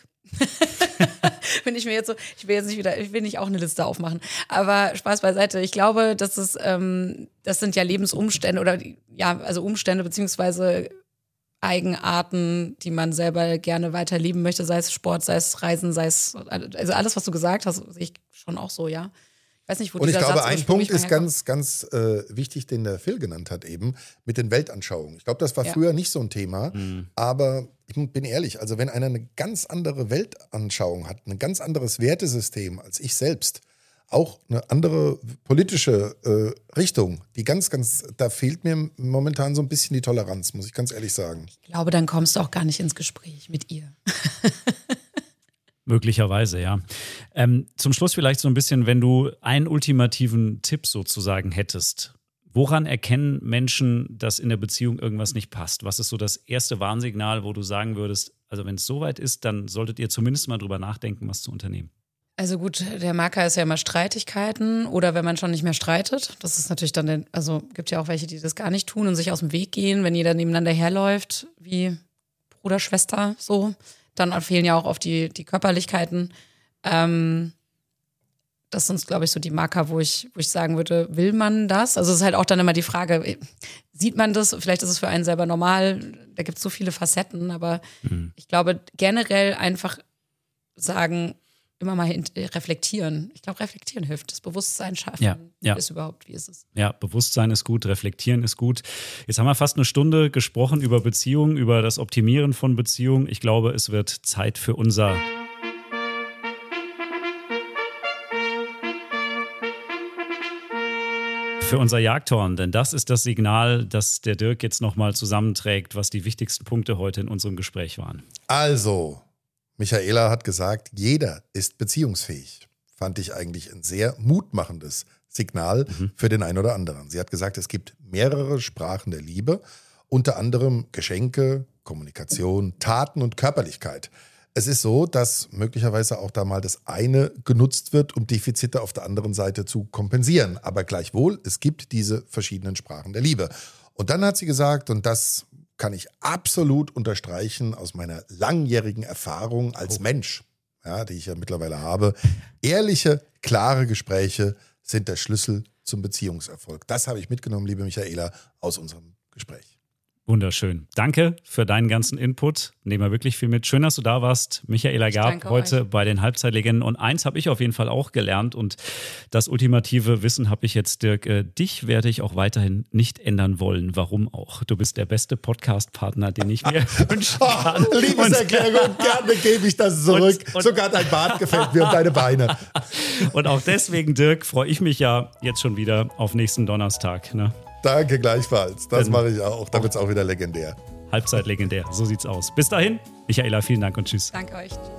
Wenn ich mir jetzt so, ich will jetzt nicht wieder, ich will nicht auch eine Liste aufmachen, aber Spaß beiseite. Ich glaube, dass es, ähm, das sind ja Lebensumstände oder ja, also Umstände beziehungsweise Eigenarten, die man selber gerne weiterleben möchte, sei es Sport, sei es Reisen, sei es, also alles, was du gesagt hast, sehe ich schon auch so, ja. Ich weiß nicht, wo Und ich dieser glaube, Satz ein ursprünglich Punkt ist mal herkommt. ganz, ganz äh, wichtig, den der Phil genannt hat eben, mit den Weltanschauungen. Ich glaube, das war Ja. früher nicht so ein Thema, aber ich bin ehrlich, also wenn einer eine ganz andere Weltanschauung hat, ein ganz anderes Wertesystem als ich selbst, auch eine andere politische äh, Richtung, die ganz, ganz, da fehlt mir momentan so ein bisschen die Toleranz, muss ich ganz ehrlich sagen. Ich glaube, dann kommst du auch gar nicht ins Gespräch mit ihr. Möglicherweise, ja. Ähm, zum Schluss vielleicht so ein bisschen, wenn du einen ultimativen Tipp sozusagen hättest. Woran erkennen Menschen, dass in der Beziehung irgendwas nicht passt? Was ist so das erste Warnsignal, wo du sagen würdest, also wenn es soweit ist, dann solltet ihr zumindest mal drüber nachdenken, was zu unternehmen? Also gut, der Marker ist ja immer Streitigkeiten oder wenn man schon nicht mehr streitet. Das ist natürlich dann, der, also gibt ja auch welche, die das gar nicht tun und sich aus dem Weg gehen, wenn jeder nebeneinander herläuft, wie Bruder, Schwester, so. Dann fehlen ja auch oft die, die Körperlichkeiten. Ähm, das sind, glaube ich, so die Marker, wo ich, wo ich sagen würde, will man das? Also es ist halt auch dann immer die Frage, sieht man das? Vielleicht ist es für einen selber normal. Da gibt es so viele Facetten, aber mhm. ich glaube generell einfach sagen, immer mal reflektieren. Ich glaube, reflektieren hilft. Das Bewusstsein schaffen. Ja, ja. Ist überhaupt, wie ist es? Ja, Bewusstsein ist gut, reflektieren ist gut. Jetzt haben wir fast eine Stunde gesprochen über Beziehungen, über das Optimieren von Beziehungen. Ich glaube, es wird Zeit für unser für unser Jagdhorn, denn das ist das Signal, das der Dirk jetzt nochmal zusammenträgt, was die wichtigsten Punkte heute in unserem Gespräch waren. Also, Michaela hat gesagt, jeder ist beziehungsfähig. Fand ich eigentlich ein sehr mutmachendes Signal mhm. für den einen oder anderen. Sie hat gesagt, es gibt mehrere Sprachen der Liebe, unter anderem Geschenke, Kommunikation, Taten und Körperlichkeit. Es ist so, dass möglicherweise auch da mal das eine genutzt wird, um Defizite auf der anderen Seite zu kompensieren. Aber gleichwohl, es gibt diese verschiedenen Sprachen der Liebe. Und dann hat sie gesagt, und das kann ich absolut unterstreichen aus meiner langjährigen Erfahrung als oh. Mensch, ja, die ich ja mittlerweile habe. Ehrliche, klare Gespräche sind der Schlüssel zum Beziehungserfolg. Das habe ich mitgenommen, liebe Michaela, aus unserem Gespräch. Wunderschön. Danke für deinen ganzen Input. Nehmen wir wirklich viel mit. Schön, dass du da warst. Michaela Gab heute euch. Bei den Halbzeitlegenden. Und eins habe ich auf jeden Fall auch gelernt. Und das ultimative Wissen habe ich jetzt, Dirk. Äh, dich werde ich auch weiterhin nicht ändern wollen. Warum auch? Du bist der beste Podcast-Partner, den ich mir wünschen kann. Oh, Liebeserklärung, gerne gebe ich das zurück. Und, und Sogar dein Bart gefällt mir und deine Beine. Und auch deswegen, Dirk, freue ich mich ja jetzt schon wieder auf nächsten Donnerstag. Ne? Danke gleichfalls. Das mache ich auch. Da wird es auch wieder legendär. Halbzeit legendär. So sieht's aus. Bis dahin, Michaela, vielen Dank und tschüss. Danke euch.